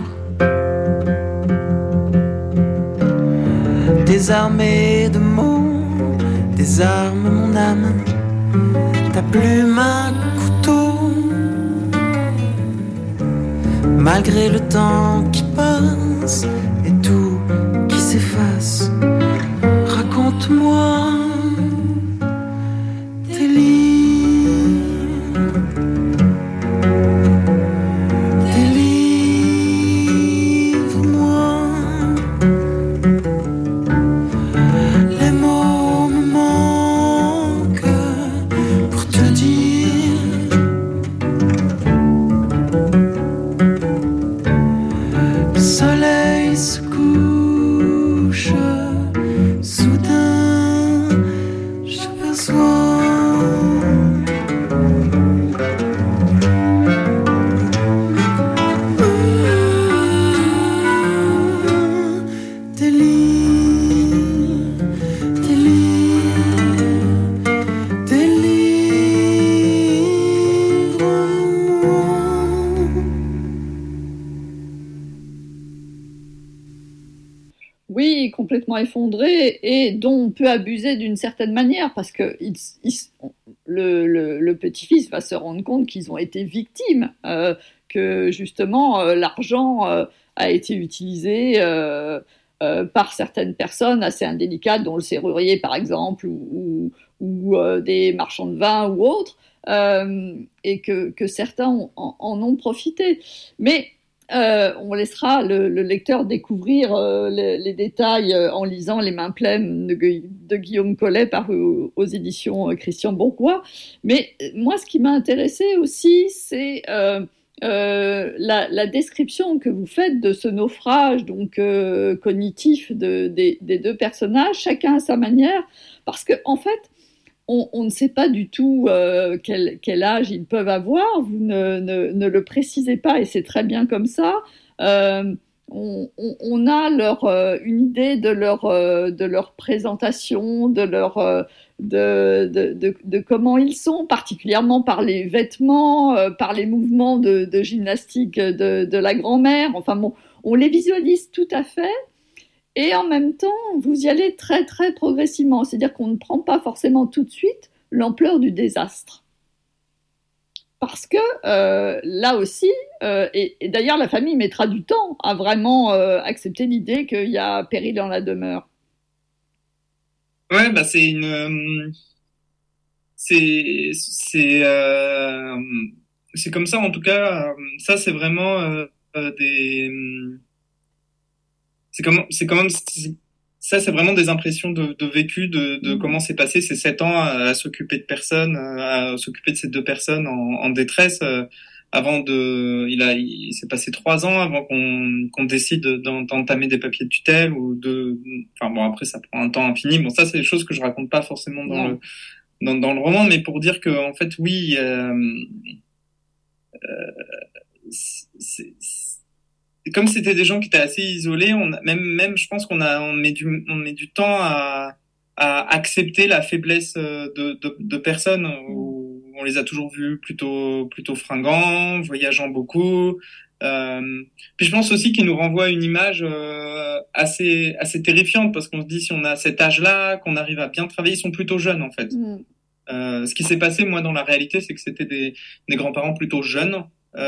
H: désarmé de mots, désarme mon âme, ta plume un couteau. Malgré le temps qui passe et tout qui s'efface, raconte-moi tes livres, délivre-moi. Les mots me manquent pour te dire. Le soleil se couche, soudain j'aperçois tes livres, tes livres, tes livres-moi.
A: Oui, complètement effondré et dont on peut abuser d'une certaine manière parce que le petit-fils va se rendre compte qu'ils ont été victimes, que justement l'argent a été utilisé par certaines personnes assez indélicates, dont le serrurier par exemple, ou des marchands de vin ou autres, et que certains en ont profité. Mais on laissera le lecteur découvrir les détails en lisant Les mains pleines de Guillaume Collet paru aux éditions Christian Bourgois. Mais moi, ce qui m'a intéressé aussi, c'est la description que vous faites de ce naufrage donc cognitif des deux personnages, chacun à sa manière, parce que en fait, on ne sait pas du tout quel âge ils peuvent avoir, vous ne le précisez pas et c'est très bien comme ça. On a une idée de leur présentation, de comment ils sont, particulièrement par les vêtements, par les mouvements de gymnastique de la grand-mère. Enfin bon, on les visualise tout à fait. Et en même temps, vous y allez très très progressivement, c'est-à-dire qu'on ne prend pas forcément tout de suite l'ampleur du désastre. Parce que là aussi, et d'ailleurs la famille mettra du temps à vraiment accepter l'idée qu'il y a péril dans la demeure.
G: Ouais, bah c'est comme ça en tout cas. Ça c'est vraiment des c'est quand même ça c'est vraiment des impressions de vécu de comment s'est passé ces 7 ans à s'occuper de personnes, à s'occuper de ces deux personnes en détresse. Avant il s'est passé 3 ans avant qu'on décide d'entamer des papiers de tutelle enfin bon, après ça prend un temps infini. Bon, ça c'est des choses que je raconte pas forcément dans le roman, mais pour dire que en fait oui, comme c'était des gens qui étaient assez isolés, même je pense qu'on met du temps à accepter la faiblesse de personnes où on les a toujours vus plutôt fringants, voyageant beaucoup. Puis je pense aussi qu'ils nous renvoient une image assez terrifiante, parce qu'on se dit, si on a cet âge-là, qu'on arrive à bien travailler, ils sont plutôt jeunes en fait. Ce qui s'est passé, moi, dans la réalité, c'est que c'était des grands-parents plutôt jeunes,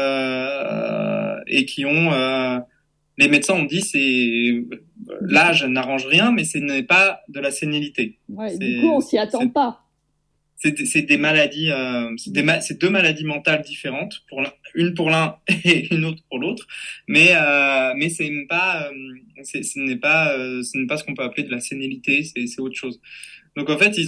G: et qui ont les médecins ont dit l'âge n'arrange rien, mais ce n'est pas de la sénilité.
A: Ouais, du coup on s'y attend pas.
G: C'est des maladies, c'est 2 maladies mentales différentes, une pour l'un et une autre pour l'autre, mais ce n'est pas ce qu'on peut appeler de la sénilité, c'est autre chose. Donc en fait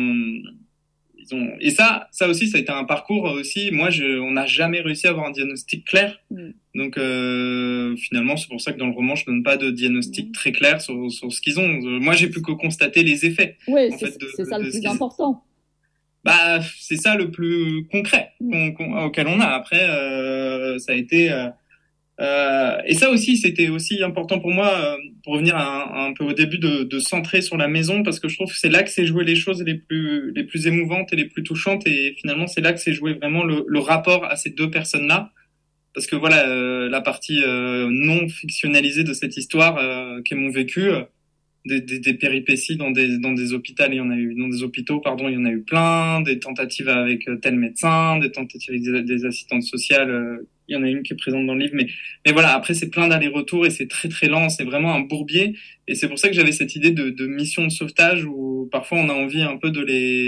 G: et ça aussi, ça a été un parcours aussi. Moi, on n'a jamais réussi à avoir un diagnostic clair. Donc finalement, c'est pour ça que dans le roman, je donne pas de diagnostic très clair sur ce qu'ils ont. Moi, j'ai pu que constater les effets.
A: Oui, c'est ça le plus important.
G: Bah, c'est ça le plus concret auquel on a. Après, ça a été Et ça aussi, c'était aussi important pour moi, pour revenir un peu au début, de centrer sur la maison, parce que je trouve que c'est là que c'est joué les choses les plus émouvantes et les plus touchantes, et finalement c'est là que c'est joué vraiment le rapport à ces deux personnes-là, parce que voilà, la partie non fictionnalisée de cette histoire qu'est mon vécu, des péripéties dans des hôpitaux, il y en a eu dans des hôpitaux, pardon, il y en a eu plein, des tentatives avec tel médecin, des tentatives avec des assistantes sociales, il y en a une qui est présente dans le livre, mais voilà, après c'est plein d'allers-retours et c'est très très lent, c'est vraiment un bourbier, et c'est pour ça que j'avais cette idée de mission de sauvetage où parfois on a envie un peu de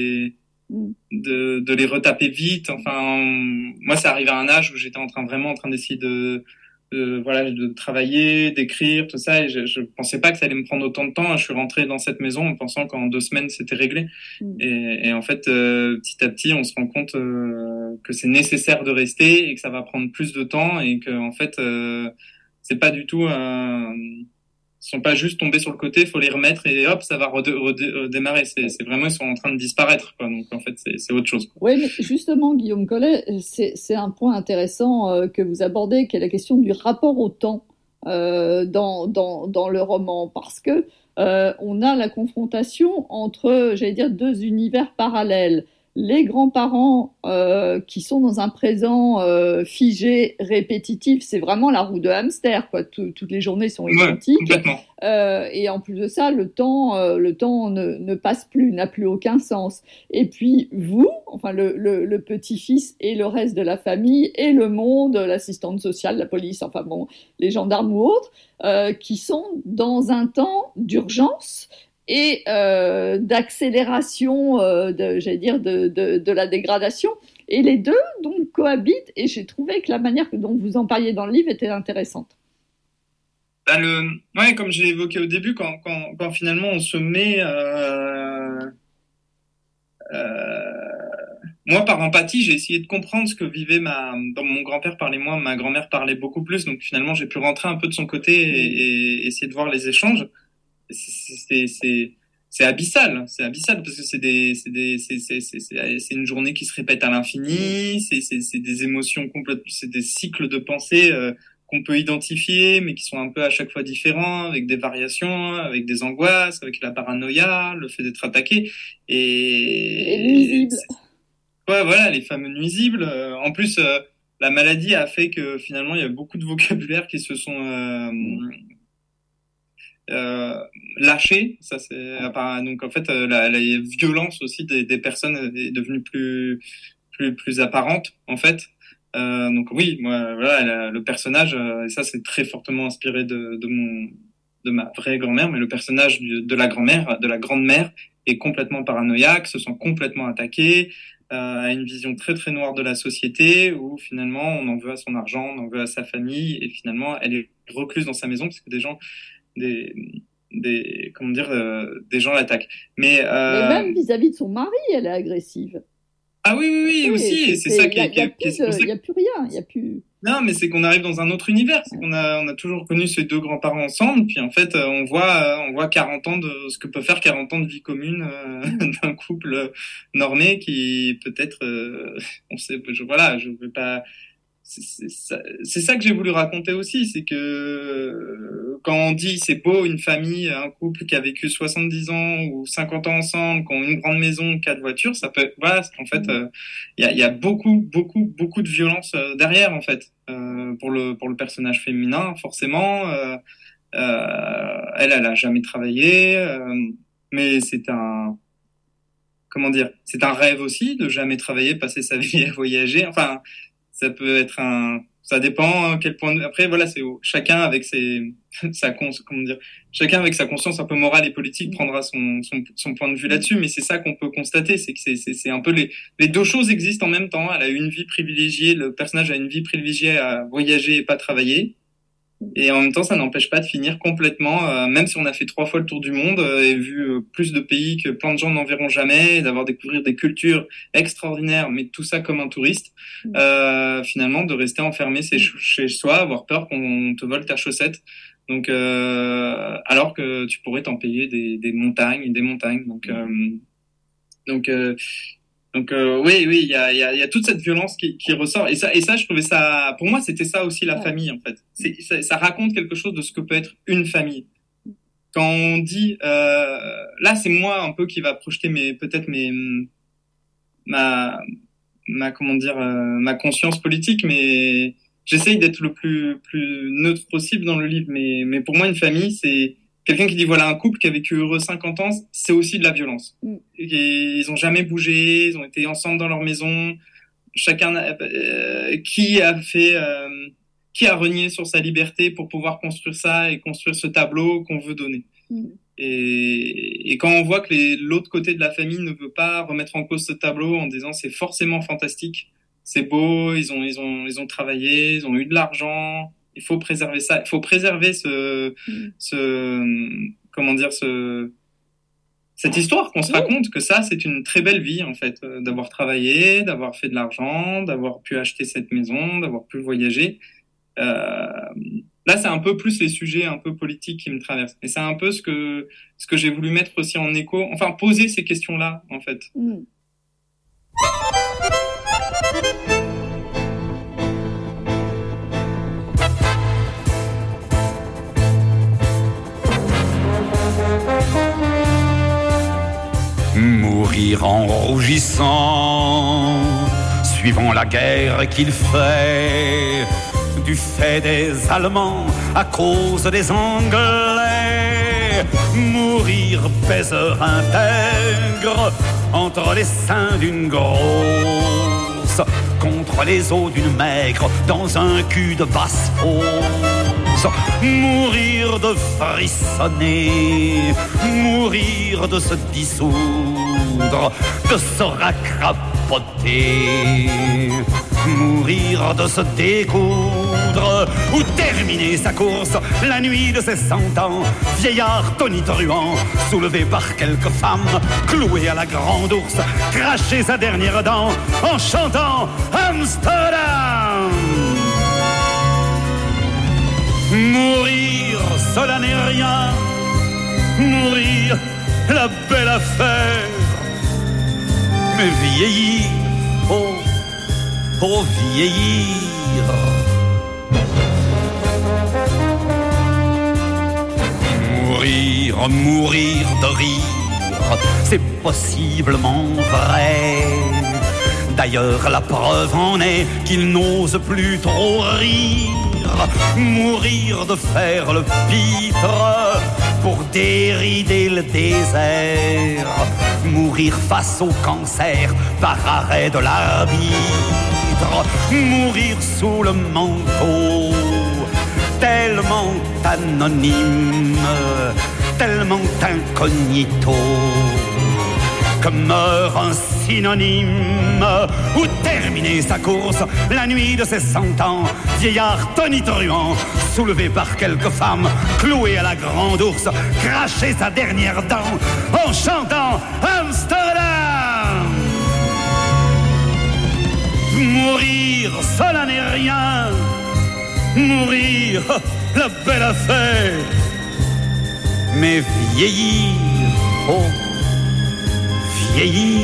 G: les retaper vite. Enfin, moi c'est arrivé à un âge où j'étais vraiment en train d'essayer de travailler, d'écrire, tout ça, et je pensais pas que ça allait me prendre autant de temps. Je suis rentré dans cette maison en pensant qu'en 2 semaines c'était réglé. Et en fait, petit à petit, on se rend compte que c'est nécessaire de rester et que ça va prendre plus de temps, et que en fait, c'est pas du tout ils sont pas juste tombés sur le côté, faut les remettre et hop, ça va redémarrer. C'est vraiment, ils sont en train de disparaître, quoi. Donc en fait, c'est autre chose, quoi.
A: Oui, mais justement, Guillaume Collet, c'est un point intéressant que vous abordez, qui est la question du rapport au temps dans le roman, parce que on a la confrontation entre, j'allais dire, 2 univers parallèles. Les grands-parents qui sont dans un présent figé, répétitif, c'est vraiment la roue de hamster, quoi. Toutes les journées sont identiques.
G: Complètement.
A: Et en plus de ça, le temps ne passe plus, n'a plus aucun sens. Et puis vous, enfin le petit-fils et le reste de la famille et le monde, l'assistante sociale, la police, enfin bon, les gendarmes ou autres, qui sont dans un temps d'urgence et d'accélération, j'allais dire, de la dégradation. Et les deux, donc, cohabitent, et j'ai trouvé que la manière dont vous en parliez dans le livre était intéressante.
G: Ouais, comme je l'ai évoqué au début, quand finalement on se met... moi, par empathie, j'ai essayé de comprendre ce que vivait dans mon grand-père parlait moins, ma grand-mère parlait beaucoup plus, donc finalement j'ai pu rentrer un peu de son côté et essayer de voir les échanges. C'est abyssal parce que c'est une journée qui se répète à l'infini, c'est des émotions complètes, c'est des cycles de pensée qu'on peut identifier, mais qui sont un peu à chaque fois différents, avec des variations, avec des angoisses, avec la paranoïa, le fait d'être attaqué
A: et nuisibles.
G: Ouais, voilà, les fameux nuisibles. En plus, la maladie a fait que finalement il y a beaucoup de vocabulaire qui se sont lâché, ça c'est donc en fait la violence aussi des personnes est devenue plus apparente en fait. Donc oui, moi voilà, le personnage et ça c'est très fortement inspiré de ma vraie grand-mère, mais le personnage de la grand-mère, de la grande-mère est complètement paranoïaque, se sent complètement attaqué, a une vision très très noire de la société où finalement on en veut à son argent, on en veut à sa famille, et finalement elle est recluse dans sa maison parce que des gens des gens l'attaquent. Mais
A: même vis-à-vis de son mari, elle est agressive.
G: Ah oui, aussi. Et c'est ça qui est.
A: Il n'y a plus rien. Il y a plus.
G: Non, mais c'est qu'on arrive dans un autre univers. C'est qu'on on a toujours connu ces 2 grands-parents ensemble, puis en fait, on voit 40 ans de ce que peut faire 40 ans de vie commune d'un couple normé qui peut-être, on sait, je veux pas. C'est ça que j'ai voulu raconter aussi, c'est que quand on dit c'est beau une famille, un couple qui a vécu 70 ans ou 50 ans ensemble, qui ont une grande maison, 4 voitures, ça peut, voilà, en fait, il y a beaucoup de violence derrière, en fait, pour le personnage féminin, forcément. Elle a jamais travaillé, mais c'est un rêve aussi de jamais travailler, passer sa vie à voyager. Enfin, ça peut être ça dépend à quel point. Après, voilà, c'est chacun avec chacun avec sa conscience un peu morale et politique prendra son point de vue là-dessus. Mais c'est ça qu'on peut constater, c'est que c'est un peu les 2 choses existent en même temps. Elle a une vie privilégiée, le personnage a une vie privilégiée à voyager et pas travailler. Et en même temps, ça n'empêche pas de finir complètement, même si on a fait 3 fois le tour du monde et vu plus de pays que plein de gens n'en verront jamais, et d'avoir découvert des cultures extraordinaires, mais tout ça comme un touriste, finalement, de rester enfermé chez soi, avoir peur qu'on te vole ta chaussette. Donc, alors que tu pourrais t'en payer des montagnes et des montagnes. Donc Donc oui, il y a toute cette violence qui ressort, et ça, je trouvais ça, pour moi, c'était ça aussi la famille en fait. Ça raconte quelque chose de ce que peut être une famille. Quand on dit, là, c'est moi un peu qui va projeter ma conscience politique, mais j'essaye d'être le plus neutre possible dans le livre. Mais pour moi, une famille, c'est quelqu'un qui dit, voilà, un couple qui a vécu heureux 50 ans, c'est aussi de la violence. Et ils ont jamais bougé, ils ont été ensemble dans leur maison. Chacun, qui a renié sur sa liberté pour pouvoir construire ça et construire ce tableau qu'on veut donner. Et quand on voit que l'autre côté de la famille ne veut pas remettre en cause ce tableau en disant c'est forcément fantastique, c'est beau, ils ont travaillé, ils ont eu de l'argent, il faut préserver ça, il faut préserver cette histoire qu'on se raconte, que ça c'est une très belle vie en fait, d'avoir travaillé, d'avoir fait de l'argent, d'avoir pu acheter cette maison, d'avoir pu voyager. Là, c'est un peu plus les sujets un peu politiques qui me traversent. Et c'est un peu ce que j'ai voulu mettre aussi en écho, enfin poser ces questions-là, en fait.
I: Mourir en rougissant, suivant la guerre qu'il fait, du fait des Allemands, à cause des Anglais. Mourir baiseur intègre, entre les seins d'une grosse, contre les os d'une maigre, dans un cul de basse-fosse. Mourir de frissonner, mourir de se dissoudre, de se racrapoter, mourir de se découdre, ou terminer sa course la nuit de ses 100 ans, vieillard tonitruant, soulevé par quelques femmes, cloué à la grande ours, cracher sa dernière dent en chantant Amsterdam. Mourir, cela n'est rien, mourir, la belle affaire, mais vieillir, oh vieillir. Mourir de rire, c'est possiblement vrai. D'ailleurs, la preuve en est qu'il n'ose plus trop rire. Mourir de faire le pitre pour dérider le désert. Mourir face au cancer par arrêt de l'arbitre. Mourir sous le manteau, tellement anonyme, tellement incognito, que meurt un synonyme, ou terminer sa course la nuit de ses 100 ans, vieillard tonitruant, soulevé par quelques femmes, cloué à la grande ours, cracher sa dernière dent en chantant Amsterdam. Mourir, cela n'est rien, mourir, la belle affaire, mais vieillir, oh vieillir.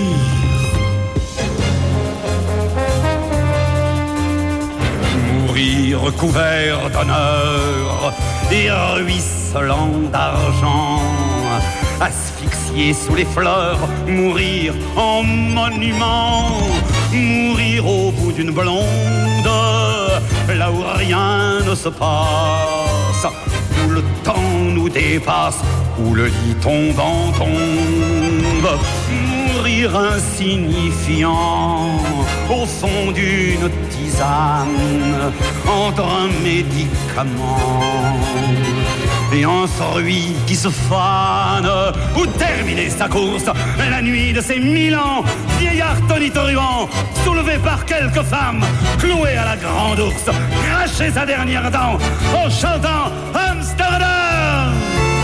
I: Mourir couvert d'honneur et ruisselant d'argent, asphyxié sous les fleurs, mourir en monument, mourir au bout d'une blonde, là où rien ne se passe, où le temps nous dépasse, où le lit tombant tombe. Mourir insignifiant au fond d'une tisane, entre un médicament et un fruit qui se fane, ou terminer sa course la nuit de ses 1000 ans, vieillard tonitruant, soulevé par quelques femmes, cloué à la grande ours, cracher sa dernière dent en chantant Amsterdam.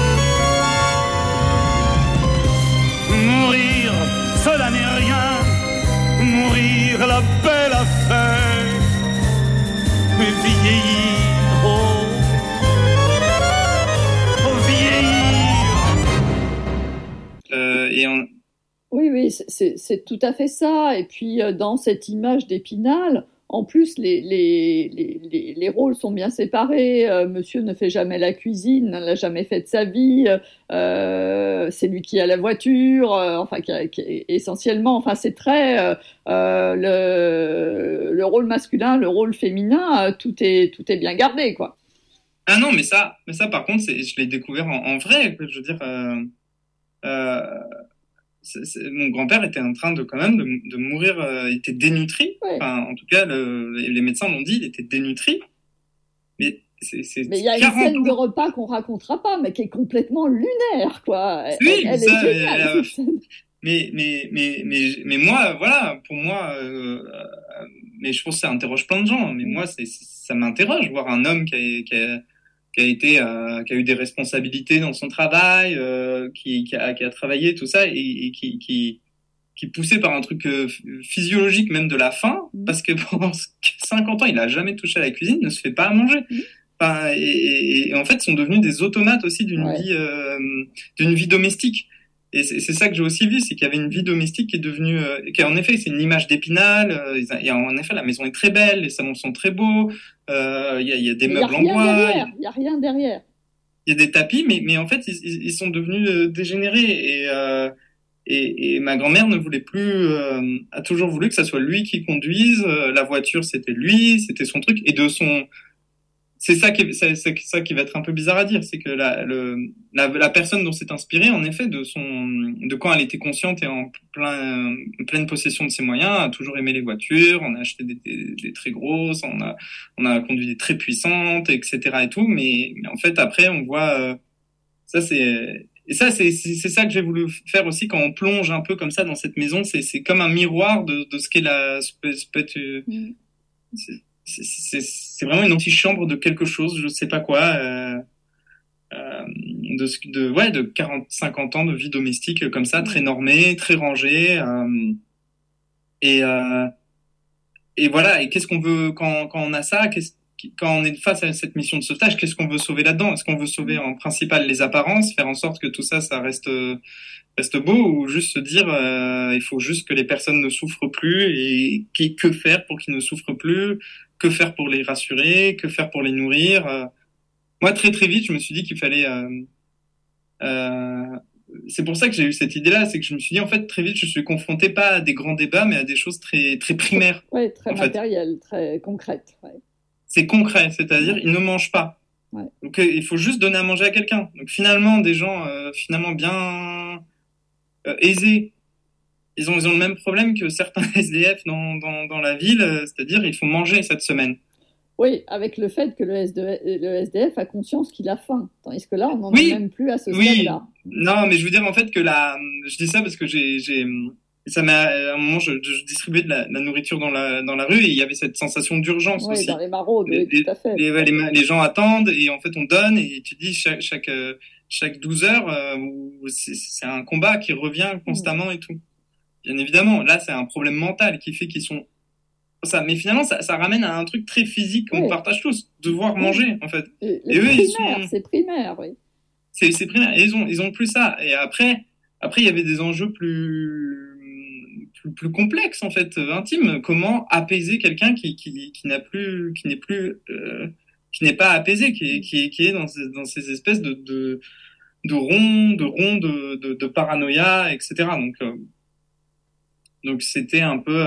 I: Mourir, cela n'est rien, mourir la belle affaire, mais vieillir, oh vieillir.
A: Oui, c'est tout à fait ça. Et puis, dans cette image d'Épinal, en plus, les rôles sont bien séparés. Monsieur ne fait jamais la cuisine, ne l'a jamais fait de sa vie. C'est lui qui a la voiture. Enfin, essentiellement, enfin, c'est très le rôle masculin, le rôle féminin, tout est bien gardé, quoi.
G: Ah non, mais ça, par contre, je l'ai découvert en vrai. Je veux dire, euh, mon grand-père était en train quand même de mourir. Il était dénutri.
A: Ouais.
G: Enfin, en tout cas, les médecins l'ont dit, il était dénutri. Mais
A: mais il y a une scène de repas qu'on racontera pas, mais qui est complètement lunaire, quoi.
G: Oui,
A: elle est géniale.
G: Mais moi, voilà, pour moi, mais je pense que ça interroge plein de gens. Mais moi, ça m'interroge voir un homme qui a eu des responsabilités dans son travail, qui a travaillé tout ça et qui poussé par un truc physiologique même de la faim, parce que pendant 50 ans, il a jamais touché à la cuisine, ne se fait pas à manger. Enfin, et en fait, sont devenus des automates aussi d'une vie domestique. Et c'est ça que j'ai aussi vu, c'est qu'il y avait une vie domestique qui est devenue, qui en effet, c'est une image d'Épinal. Et en effet, la maison est très belle, les salons sont très beaux. Il y a des meubles en bois.
A: Il y a rien derrière.
G: Il y a des tapis, mais en fait, ils sont devenus dégénérés. Et ma grand-mère ne voulait plus, a toujours voulu que ça soit lui qui conduise. La voiture, c'était lui, c'était son truc. Et c'est ça qui va être un peu bizarre à dire, c'est que la personne dont s'est inspirée, en effet, de quand elle était consciente et en pleine possession de ses moyens, a toujours aimé les voitures. On a acheté des très grosses, on a conduit des très puissantes, etc. et tout. Mais en fait, après, on voit, ça c'est ça que j'ai voulu faire aussi quand on plonge un peu comme ça dans cette maison. C'est comme un miroir de ce qu'est c'est vraiment une antichambre de quelque chose, je sais pas quoi, de 40-50 ans de vie domestique comme ça, très normée, très rangée, et voilà. Et qu'est-ce qu'on veut quand on a ça, quand on est face à cette mission de sauvetage, qu'est-ce qu'on veut sauver là-dedans? Est-ce qu'on veut sauver en principal les apparences, faire en sorte que tout ça reste beau, ou juste se dire il faut juste que les personnes ne souffrent plus, et que faire pour qu'ils ne souffrent plus, que faire pour les rassurer, que faire pour les nourrir. Moi, très très vite, je me suis dit qu'il fallait c'est pour ça que j'ai eu cette idée-là, c'est que je me suis dit, en fait, très vite, je suis confronté pas à des grands débats, mais à des choses très très primaires.
A: Ouais, très matérielles, très concrètes. Ouais.
G: C'est concret, c'est-à-dire ils ne mangent pas. Ouais. Donc il faut juste donner à manger à quelqu'un. Donc finalement, des gens finalement bien aisés, ils ont le même problème que certains SDF dans la ville, c'est-à-dire il faut manger cette semaine.
A: Oui, avec le fait que le SDF a conscience qu'il a faim, tandis que là, on n'en est même plus à ce stade-là.
G: Non, mais je veux dire en fait que je dis ça parce que ça m'a, à un moment, je distribuais de la nourriture dans la rue, et il y avait cette sensation d'urgence aussi.
A: Oui, dans les maraudes, tout à fait.
G: Les gens attendent, et en fait on donne, et tu dis chaque 12 heures, c'est un combat qui revient constamment et tout. Bien évidemment, là c'est un problème mental qui fait qu'ils sont ça, mais finalement ça ramène à un truc très physique qu'on partage tous, devoir manger en fait.
A: Et eux, c'est primaire, oui.
G: C'est primaire, et ils ont plus ça. Et après il y avait des enjeux plus complexe, en fait, intime. Comment apaiser quelqu'un qui n'est pas apaisé, qui est dans ces espèces de ronds de paranoïa, etc. Donc c'était un peu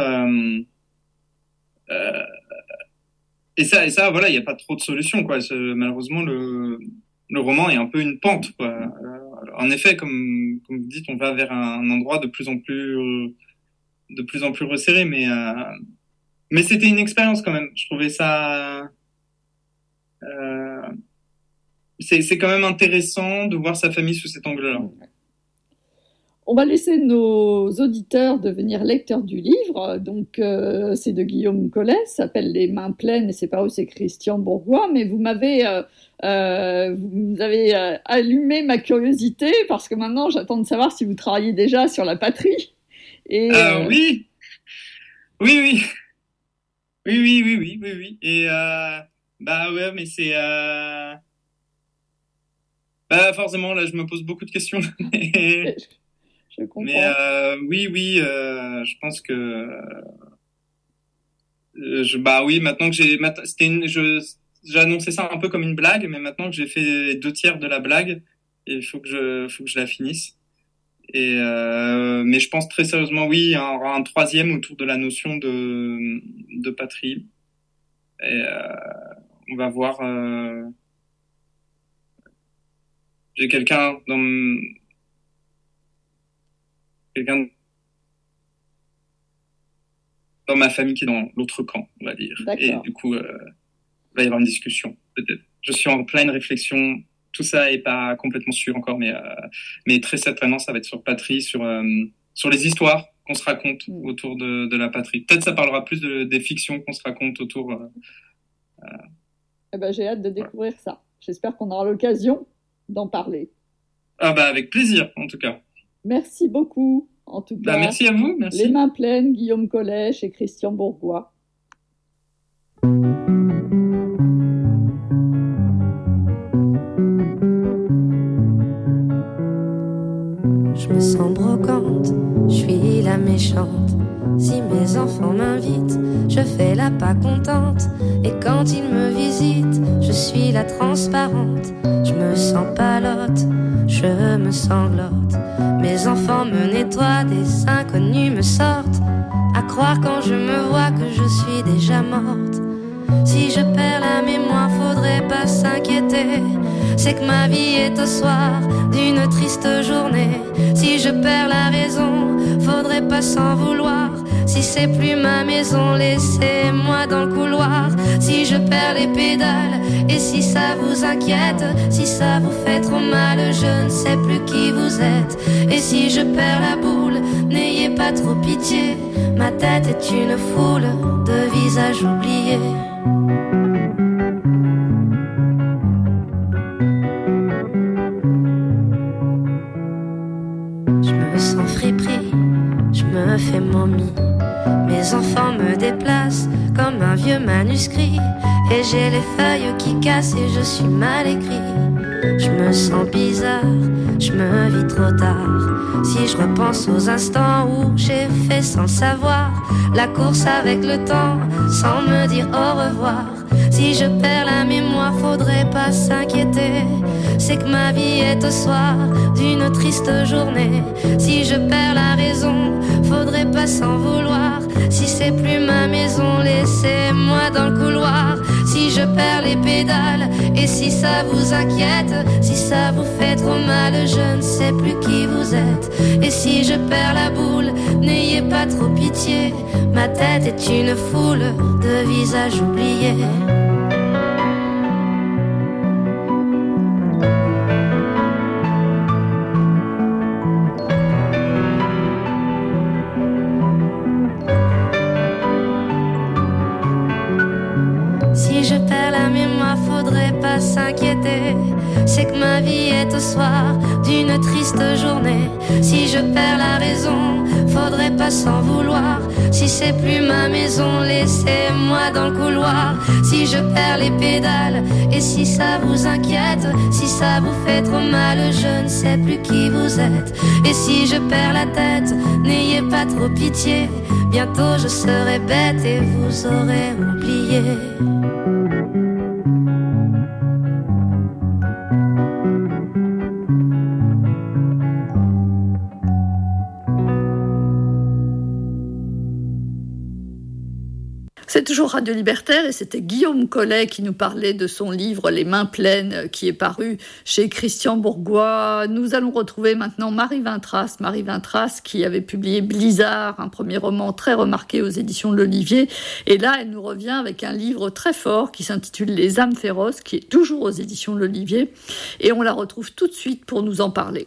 G: et ça voilà, il n'y a pas trop de solutions, quoi. Malheureusement le roman est un peu une pente, quoi. En effet, comme vous dites, on va vers un endroit de plus en plus resserré, mais c'était une expérience quand même. Je trouvais ça c'est quand même intéressant de voir sa famille sous cet angle-là.
A: On va laisser nos auditeurs devenir lecteurs du livre. Donc, c'est de Guillaume Collet, ça s'appelle Les mains pleines, et c'est paru chez Christian Bourgois. Mais vous avez allumé ma curiosité, parce que maintenant, j'attends de savoir si vous travaillez déjà sur la patrie. Et,
G: oui. Et ouais, mais c'est forcément là, je me pose beaucoup de questions.
A: Je comprends.
G: Mais oui, je pense que maintenant que j'ai annoncé ça un peu comme une blague, mais maintenant que j'ai fait 2/3 de la blague, il faut que je la finisse. Et mais je pense très sérieusement, oui, il y aura un 3e autour de la notion de patrie. Et on va voir. J'ai quelqu'un dans ma famille qui est dans l'autre camp, on va dire.
A: D'accord.
G: Et du coup, il va y avoir une discussion, peut-être. Je suis en pleine réflexion. Tout ça est pas complètement sûr encore, mais très certainement, ça va être sur patrie, sur les histoires qu'on se raconte autour de la patrie. Peut-être ça parlera plus des fictions qu'on se raconte autour.
A: Eh ben, j'ai hâte de découvrir ça. J'espère qu'on aura l'occasion d'en parler.
G: Avec plaisir, en tout cas.
A: Merci beaucoup, en tout cas.
G: Merci à vous. Merci.
A: Les mains pleines, Guillaume Collet et Christian Bourgois.
J: Je me sens brocante, je suis la méchante. Si mes enfants m'invitent, je fais la pas contente. Et quand ils me visitent, je suis la transparente. Je me sens palote, je me sanglote. Mes enfants me nettoient, des inconnus me sortent. À croire quand je me vois que je suis déjà morte. Si je perds la mémoire, faudrait pas s'inquiéter. C'est que ma vie est au soir d'une triste journée. Si je perds la raison, faudrait pas s'en vouloir. Si c'est plus ma maison, laissez-moi dans le couloir. Si je perds les pédales, et si ça vous inquiète, si ça vous fait trop mal, je ne sais plus qui vous êtes. Et si je perds la boule, n'ayez pas trop pitié. Ma tête est une foule de visages oubliés. Je me fais momie. Mes enfants me déplacent comme un vieux manuscrit. Et j'ai les feuilles qui cassent et je suis mal écrit. Je me sens bizarre, je me vis trop tard. Si je repense aux instants où j'ai fait sans savoir la course avec le temps, sans me dire au revoir. Si je perds la mémoire, faudrait pas s'inquiéter. C'est que ma vie est au soir d'une triste journée. Si je perds la raison, faudrait pas s'en vouloir. Si c'est plus ma maison, laissez-moi dans le couloir. Si je perds les pédales, et si ça vous inquiète, si ça vous fait trop mal, je ne sais plus qui vous êtes. Et si je perds la boule, n'ayez pas trop pitié. Ma tête est une foule de visages oubliés. S'inquiéter, c'est que ma vie est au soir d'une triste journée. Si je perds la raison, faudrait pas s'en vouloir. Si c'est plus ma maison, laissez-moi dans le couloir. Si je perds les pédales, et si ça vous inquiète, si ça vous fait trop mal, je ne sais plus qui vous êtes. Et si je perds la tête, n'ayez pas trop pitié. Bientôt je serai bête et vous aurez oublié.
A: C'est toujours Radio Libertaire et c'était Guillaume Collet qui nous parlait de son livre Les mains pleines qui est paru chez Christian Bourgois. Nous allons retrouver maintenant Marie Vintras qui avait publié Blizzard, un premier roman très remarqué aux éditions de l'Olivier. Et là, elle nous revient avec un livre très fort qui s'intitule Les âmes féroces, qui est toujours aux éditions de l'Olivier. Et on la retrouve tout de suite pour nous en parler.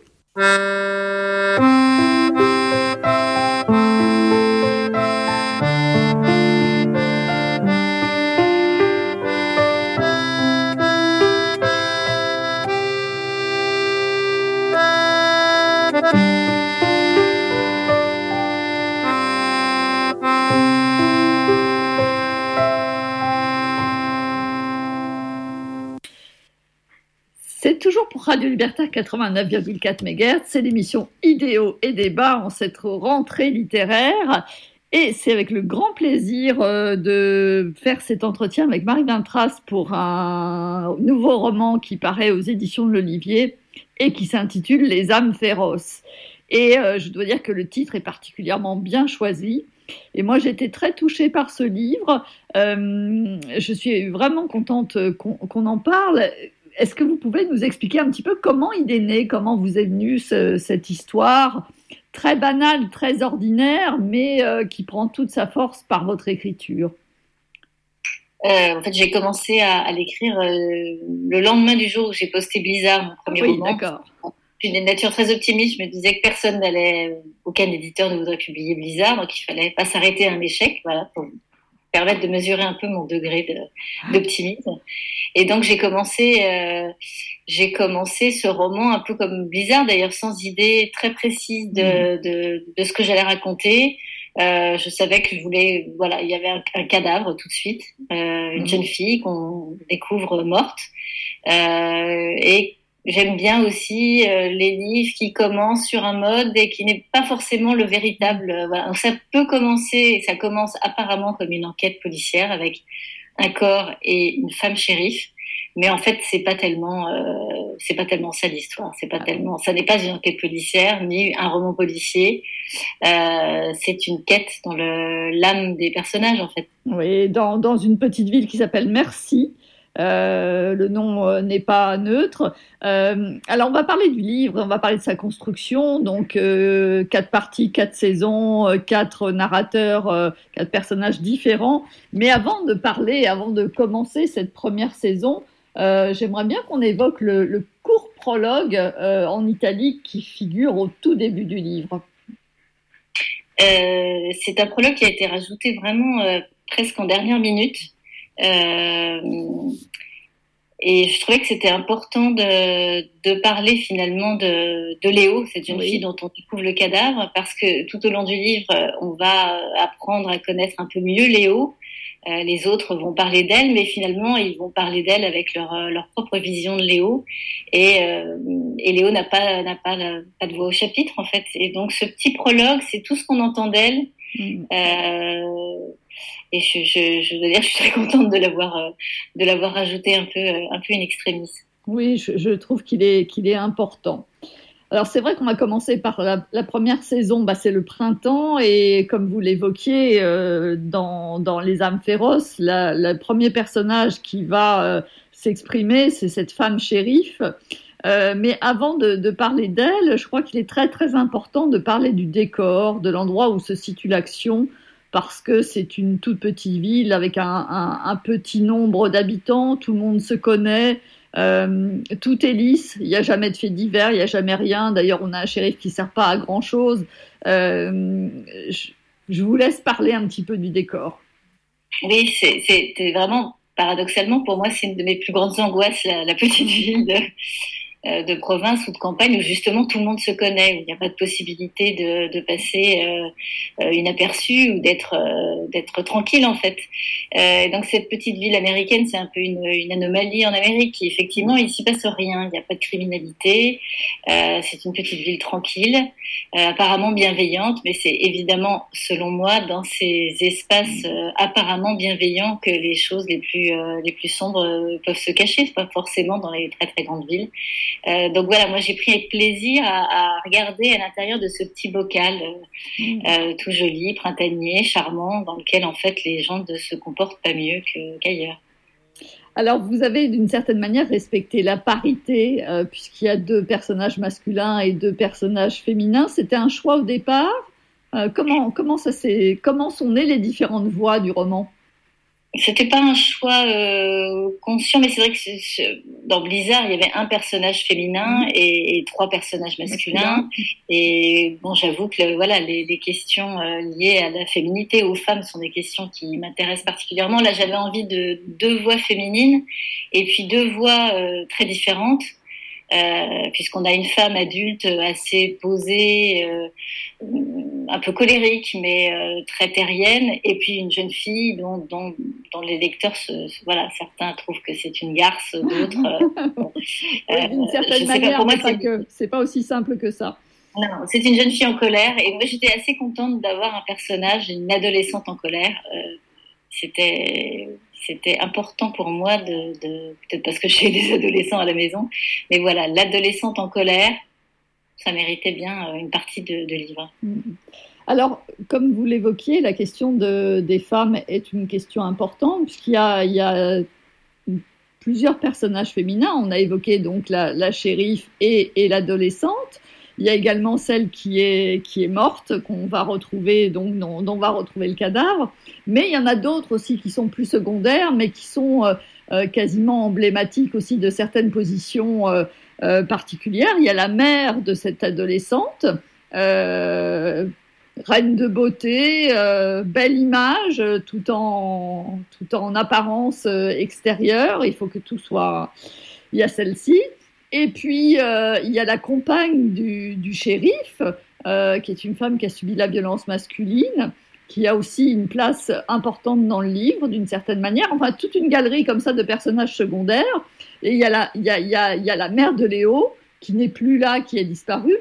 A: C'est toujours pour Radio Libertaire 89,4 MHz, c'est l'émission Idéaux et débats en cette rentrée littéraire. Et c'est avec le grand plaisir de faire cet entretien avec Marie Vintras pour un nouveau roman qui paraît aux éditions de l'Olivier et qui s'intitule « Les âmes féroces ». Et je dois dire que le titre est particulièrement bien choisi. Et moi, j'ai été très touchée par ce livre. Je suis vraiment contente qu'on en parle. Est-ce que vous pouvez nous expliquer un petit peu comment il est né, comment vous est venue cette histoire très banale, très ordinaire, mais qui prend toute sa force par votre écriture?
B: En fait, j'ai commencé à l'écrire le lendemain du jour où j'ai posté Blizzard, mon premier roman.
A: D'accord.
B: Je suis d'une nature très optimiste. Je me disais que aucun éditeur ne voudrait publier Blizzard, donc il fallait pas s'arrêter à un échec, voilà, pour permettre de mesurer un peu mon degré d'optimisme. Et donc j'ai commencé ce roman un peu comme Blizzard, d'ailleurs sans idée très précise de ce que j'allais raconter. Je savais que il y avait un cadavre tout de suite, une jeune fille qu'on découvre morte, et j'aime bien aussi les livres qui commencent sur un mode et qui n'est pas forcément le véritable. Voilà. Donc ça commence apparemment comme une enquête policière avec un corps et une femme shérif, mais en fait c'est pas tellement ça l'histoire. Ça n'est pas une enquête policière ni un roman policier. C'est une quête dans l'âme des personnages en fait.
A: Oui, dans une petite ville qui s'appelle Mercy. Le nom n'est pas neutre. Alors on va parler du livre, on va parler de sa construction, donc 4 parties, 4 saisons, 4 narrateurs, 4 personnages différents. Mais avant de commencer cette première saison, j'aimerais bien qu'on évoque le court prologue en italique qui figure au tout début du livre.
B: C'est un prologue qui a été rajouté vraiment presque en dernière minute. Et je trouvais que c'était important de parler finalement de Léo, cette jeune fille dont on découvre le cadavre, parce que tout au long du livre, on va apprendre à connaître un peu mieux Léo. Les autres vont parler d'elle, mais finalement, ils vont parler d'elle avec leur propre vision de Léo. Et Léo n'a pas de voix au chapitre, en fait. Et donc, ce petit prologue, c'est tout ce qu'on entend d'elle. Et je dois dire que je suis très contente de l'avoir rajouté un peu in extremis.
A: Oui, je trouve qu'il est important. Alors c'est vrai qu'on a commencé par la première saison, c'est le printemps, et comme vous l'évoquiez dans Les âmes féroces, le premier personnage qui va s'exprimer, c'est cette femme shérif. Mais avant de parler d'elle, je crois qu'il est très très important de parler du décor, de l'endroit où se situe l'action, parce que c'est une toute petite ville avec un petit nombre d'habitants, tout le monde se connaît, tout est lisse, il n'y a jamais de faits divers, il n'y a jamais rien. D'ailleurs, on a un shérif qui ne sert pas à grand-chose. Je vous laisse parler un petit peu du décor.
B: Oui, c'est vraiment, paradoxalement, pour moi, c'est une de mes plus grandes angoisses, la petite ville de province ou de campagne où justement tout le monde se connaît, où il n'y a pas de possibilité de passer inaperçu ou d'être tranquille en fait. Donc cette petite ville américaine, c'est un peu une anomalie en Amérique. Effectivement, il s'y passe rien, il n'y a pas de criminalité. C'est une petite ville tranquille, apparemment bienveillante, mais c'est évidemment, selon moi, dans ces espaces apparemment bienveillants que les choses les plus sombres peuvent se cacher. C'est pas forcément dans les très très grandes villes. Donc voilà, moi j'ai pris avec plaisir à regarder à l'intérieur de ce petit bocal tout joli, printanier, charmant, dans lequel en fait les gens ne se comportent pas mieux qu'ailleurs.
A: Alors vous avez d'une certaine manière respecté la parité puisqu'il y a 2 personnages masculins et 2 personnages féminins. C'était un choix au départ. Comment sont nées les différentes voix du roman?
B: C'était pas un choix conscient, mais c'est vrai que dans Blizzard, il y avait un personnage féminin et 3 personnages masculins. Et bon, j'avoue que les questions liées à la féminité, aux femmes, sont des questions qui m'intéressent particulièrement. Là, j'avais envie de 2 voix féminines et puis 2 voix très différentes. Puisqu'on a une femme adulte assez posée, un peu colérique, mais très terrienne, et puis une jeune fille dont les lecteurs certains trouvent que c'est une garce, d'autres.
A: Oui, d'une certaine manière, c'est pas aussi simple que ça.
B: Non, c'est une jeune fille en colère, et moi j'étais assez contente d'avoir un personnage, une adolescente en colère. C'était important pour moi peut-être parce que j'ai des adolescents à la maison, mais voilà, l'adolescente en colère, ça méritait bien une partie de livre.
A: Alors, comme vous l'évoquiez, la question des femmes est une question importante, puisqu'il y a plusieurs personnages féminins. On a évoqué donc la shérif et l'adolescente. Il y a également celle qui est morte, qu'on va retrouver, donc dont on va retrouver le cadavre. Mais il y en a d'autres aussi qui sont plus secondaires, mais qui sont quasiment emblématiques aussi de certaines positions particulières. Il y a la mère de cette adolescente, reine de beauté, belle image, tout en apparence extérieure. Il faut que tout soit. Il y a celle-ci. Et puis, il y a la compagne du shérif, qui est une femme qui a subi la violence masculine, qui a aussi une place importante dans le livre, d'une certaine manière. Enfin, toute une galerie comme ça de personnages secondaires. Et il y a la mère de Léo, qui n'est plus là, qui a disparu,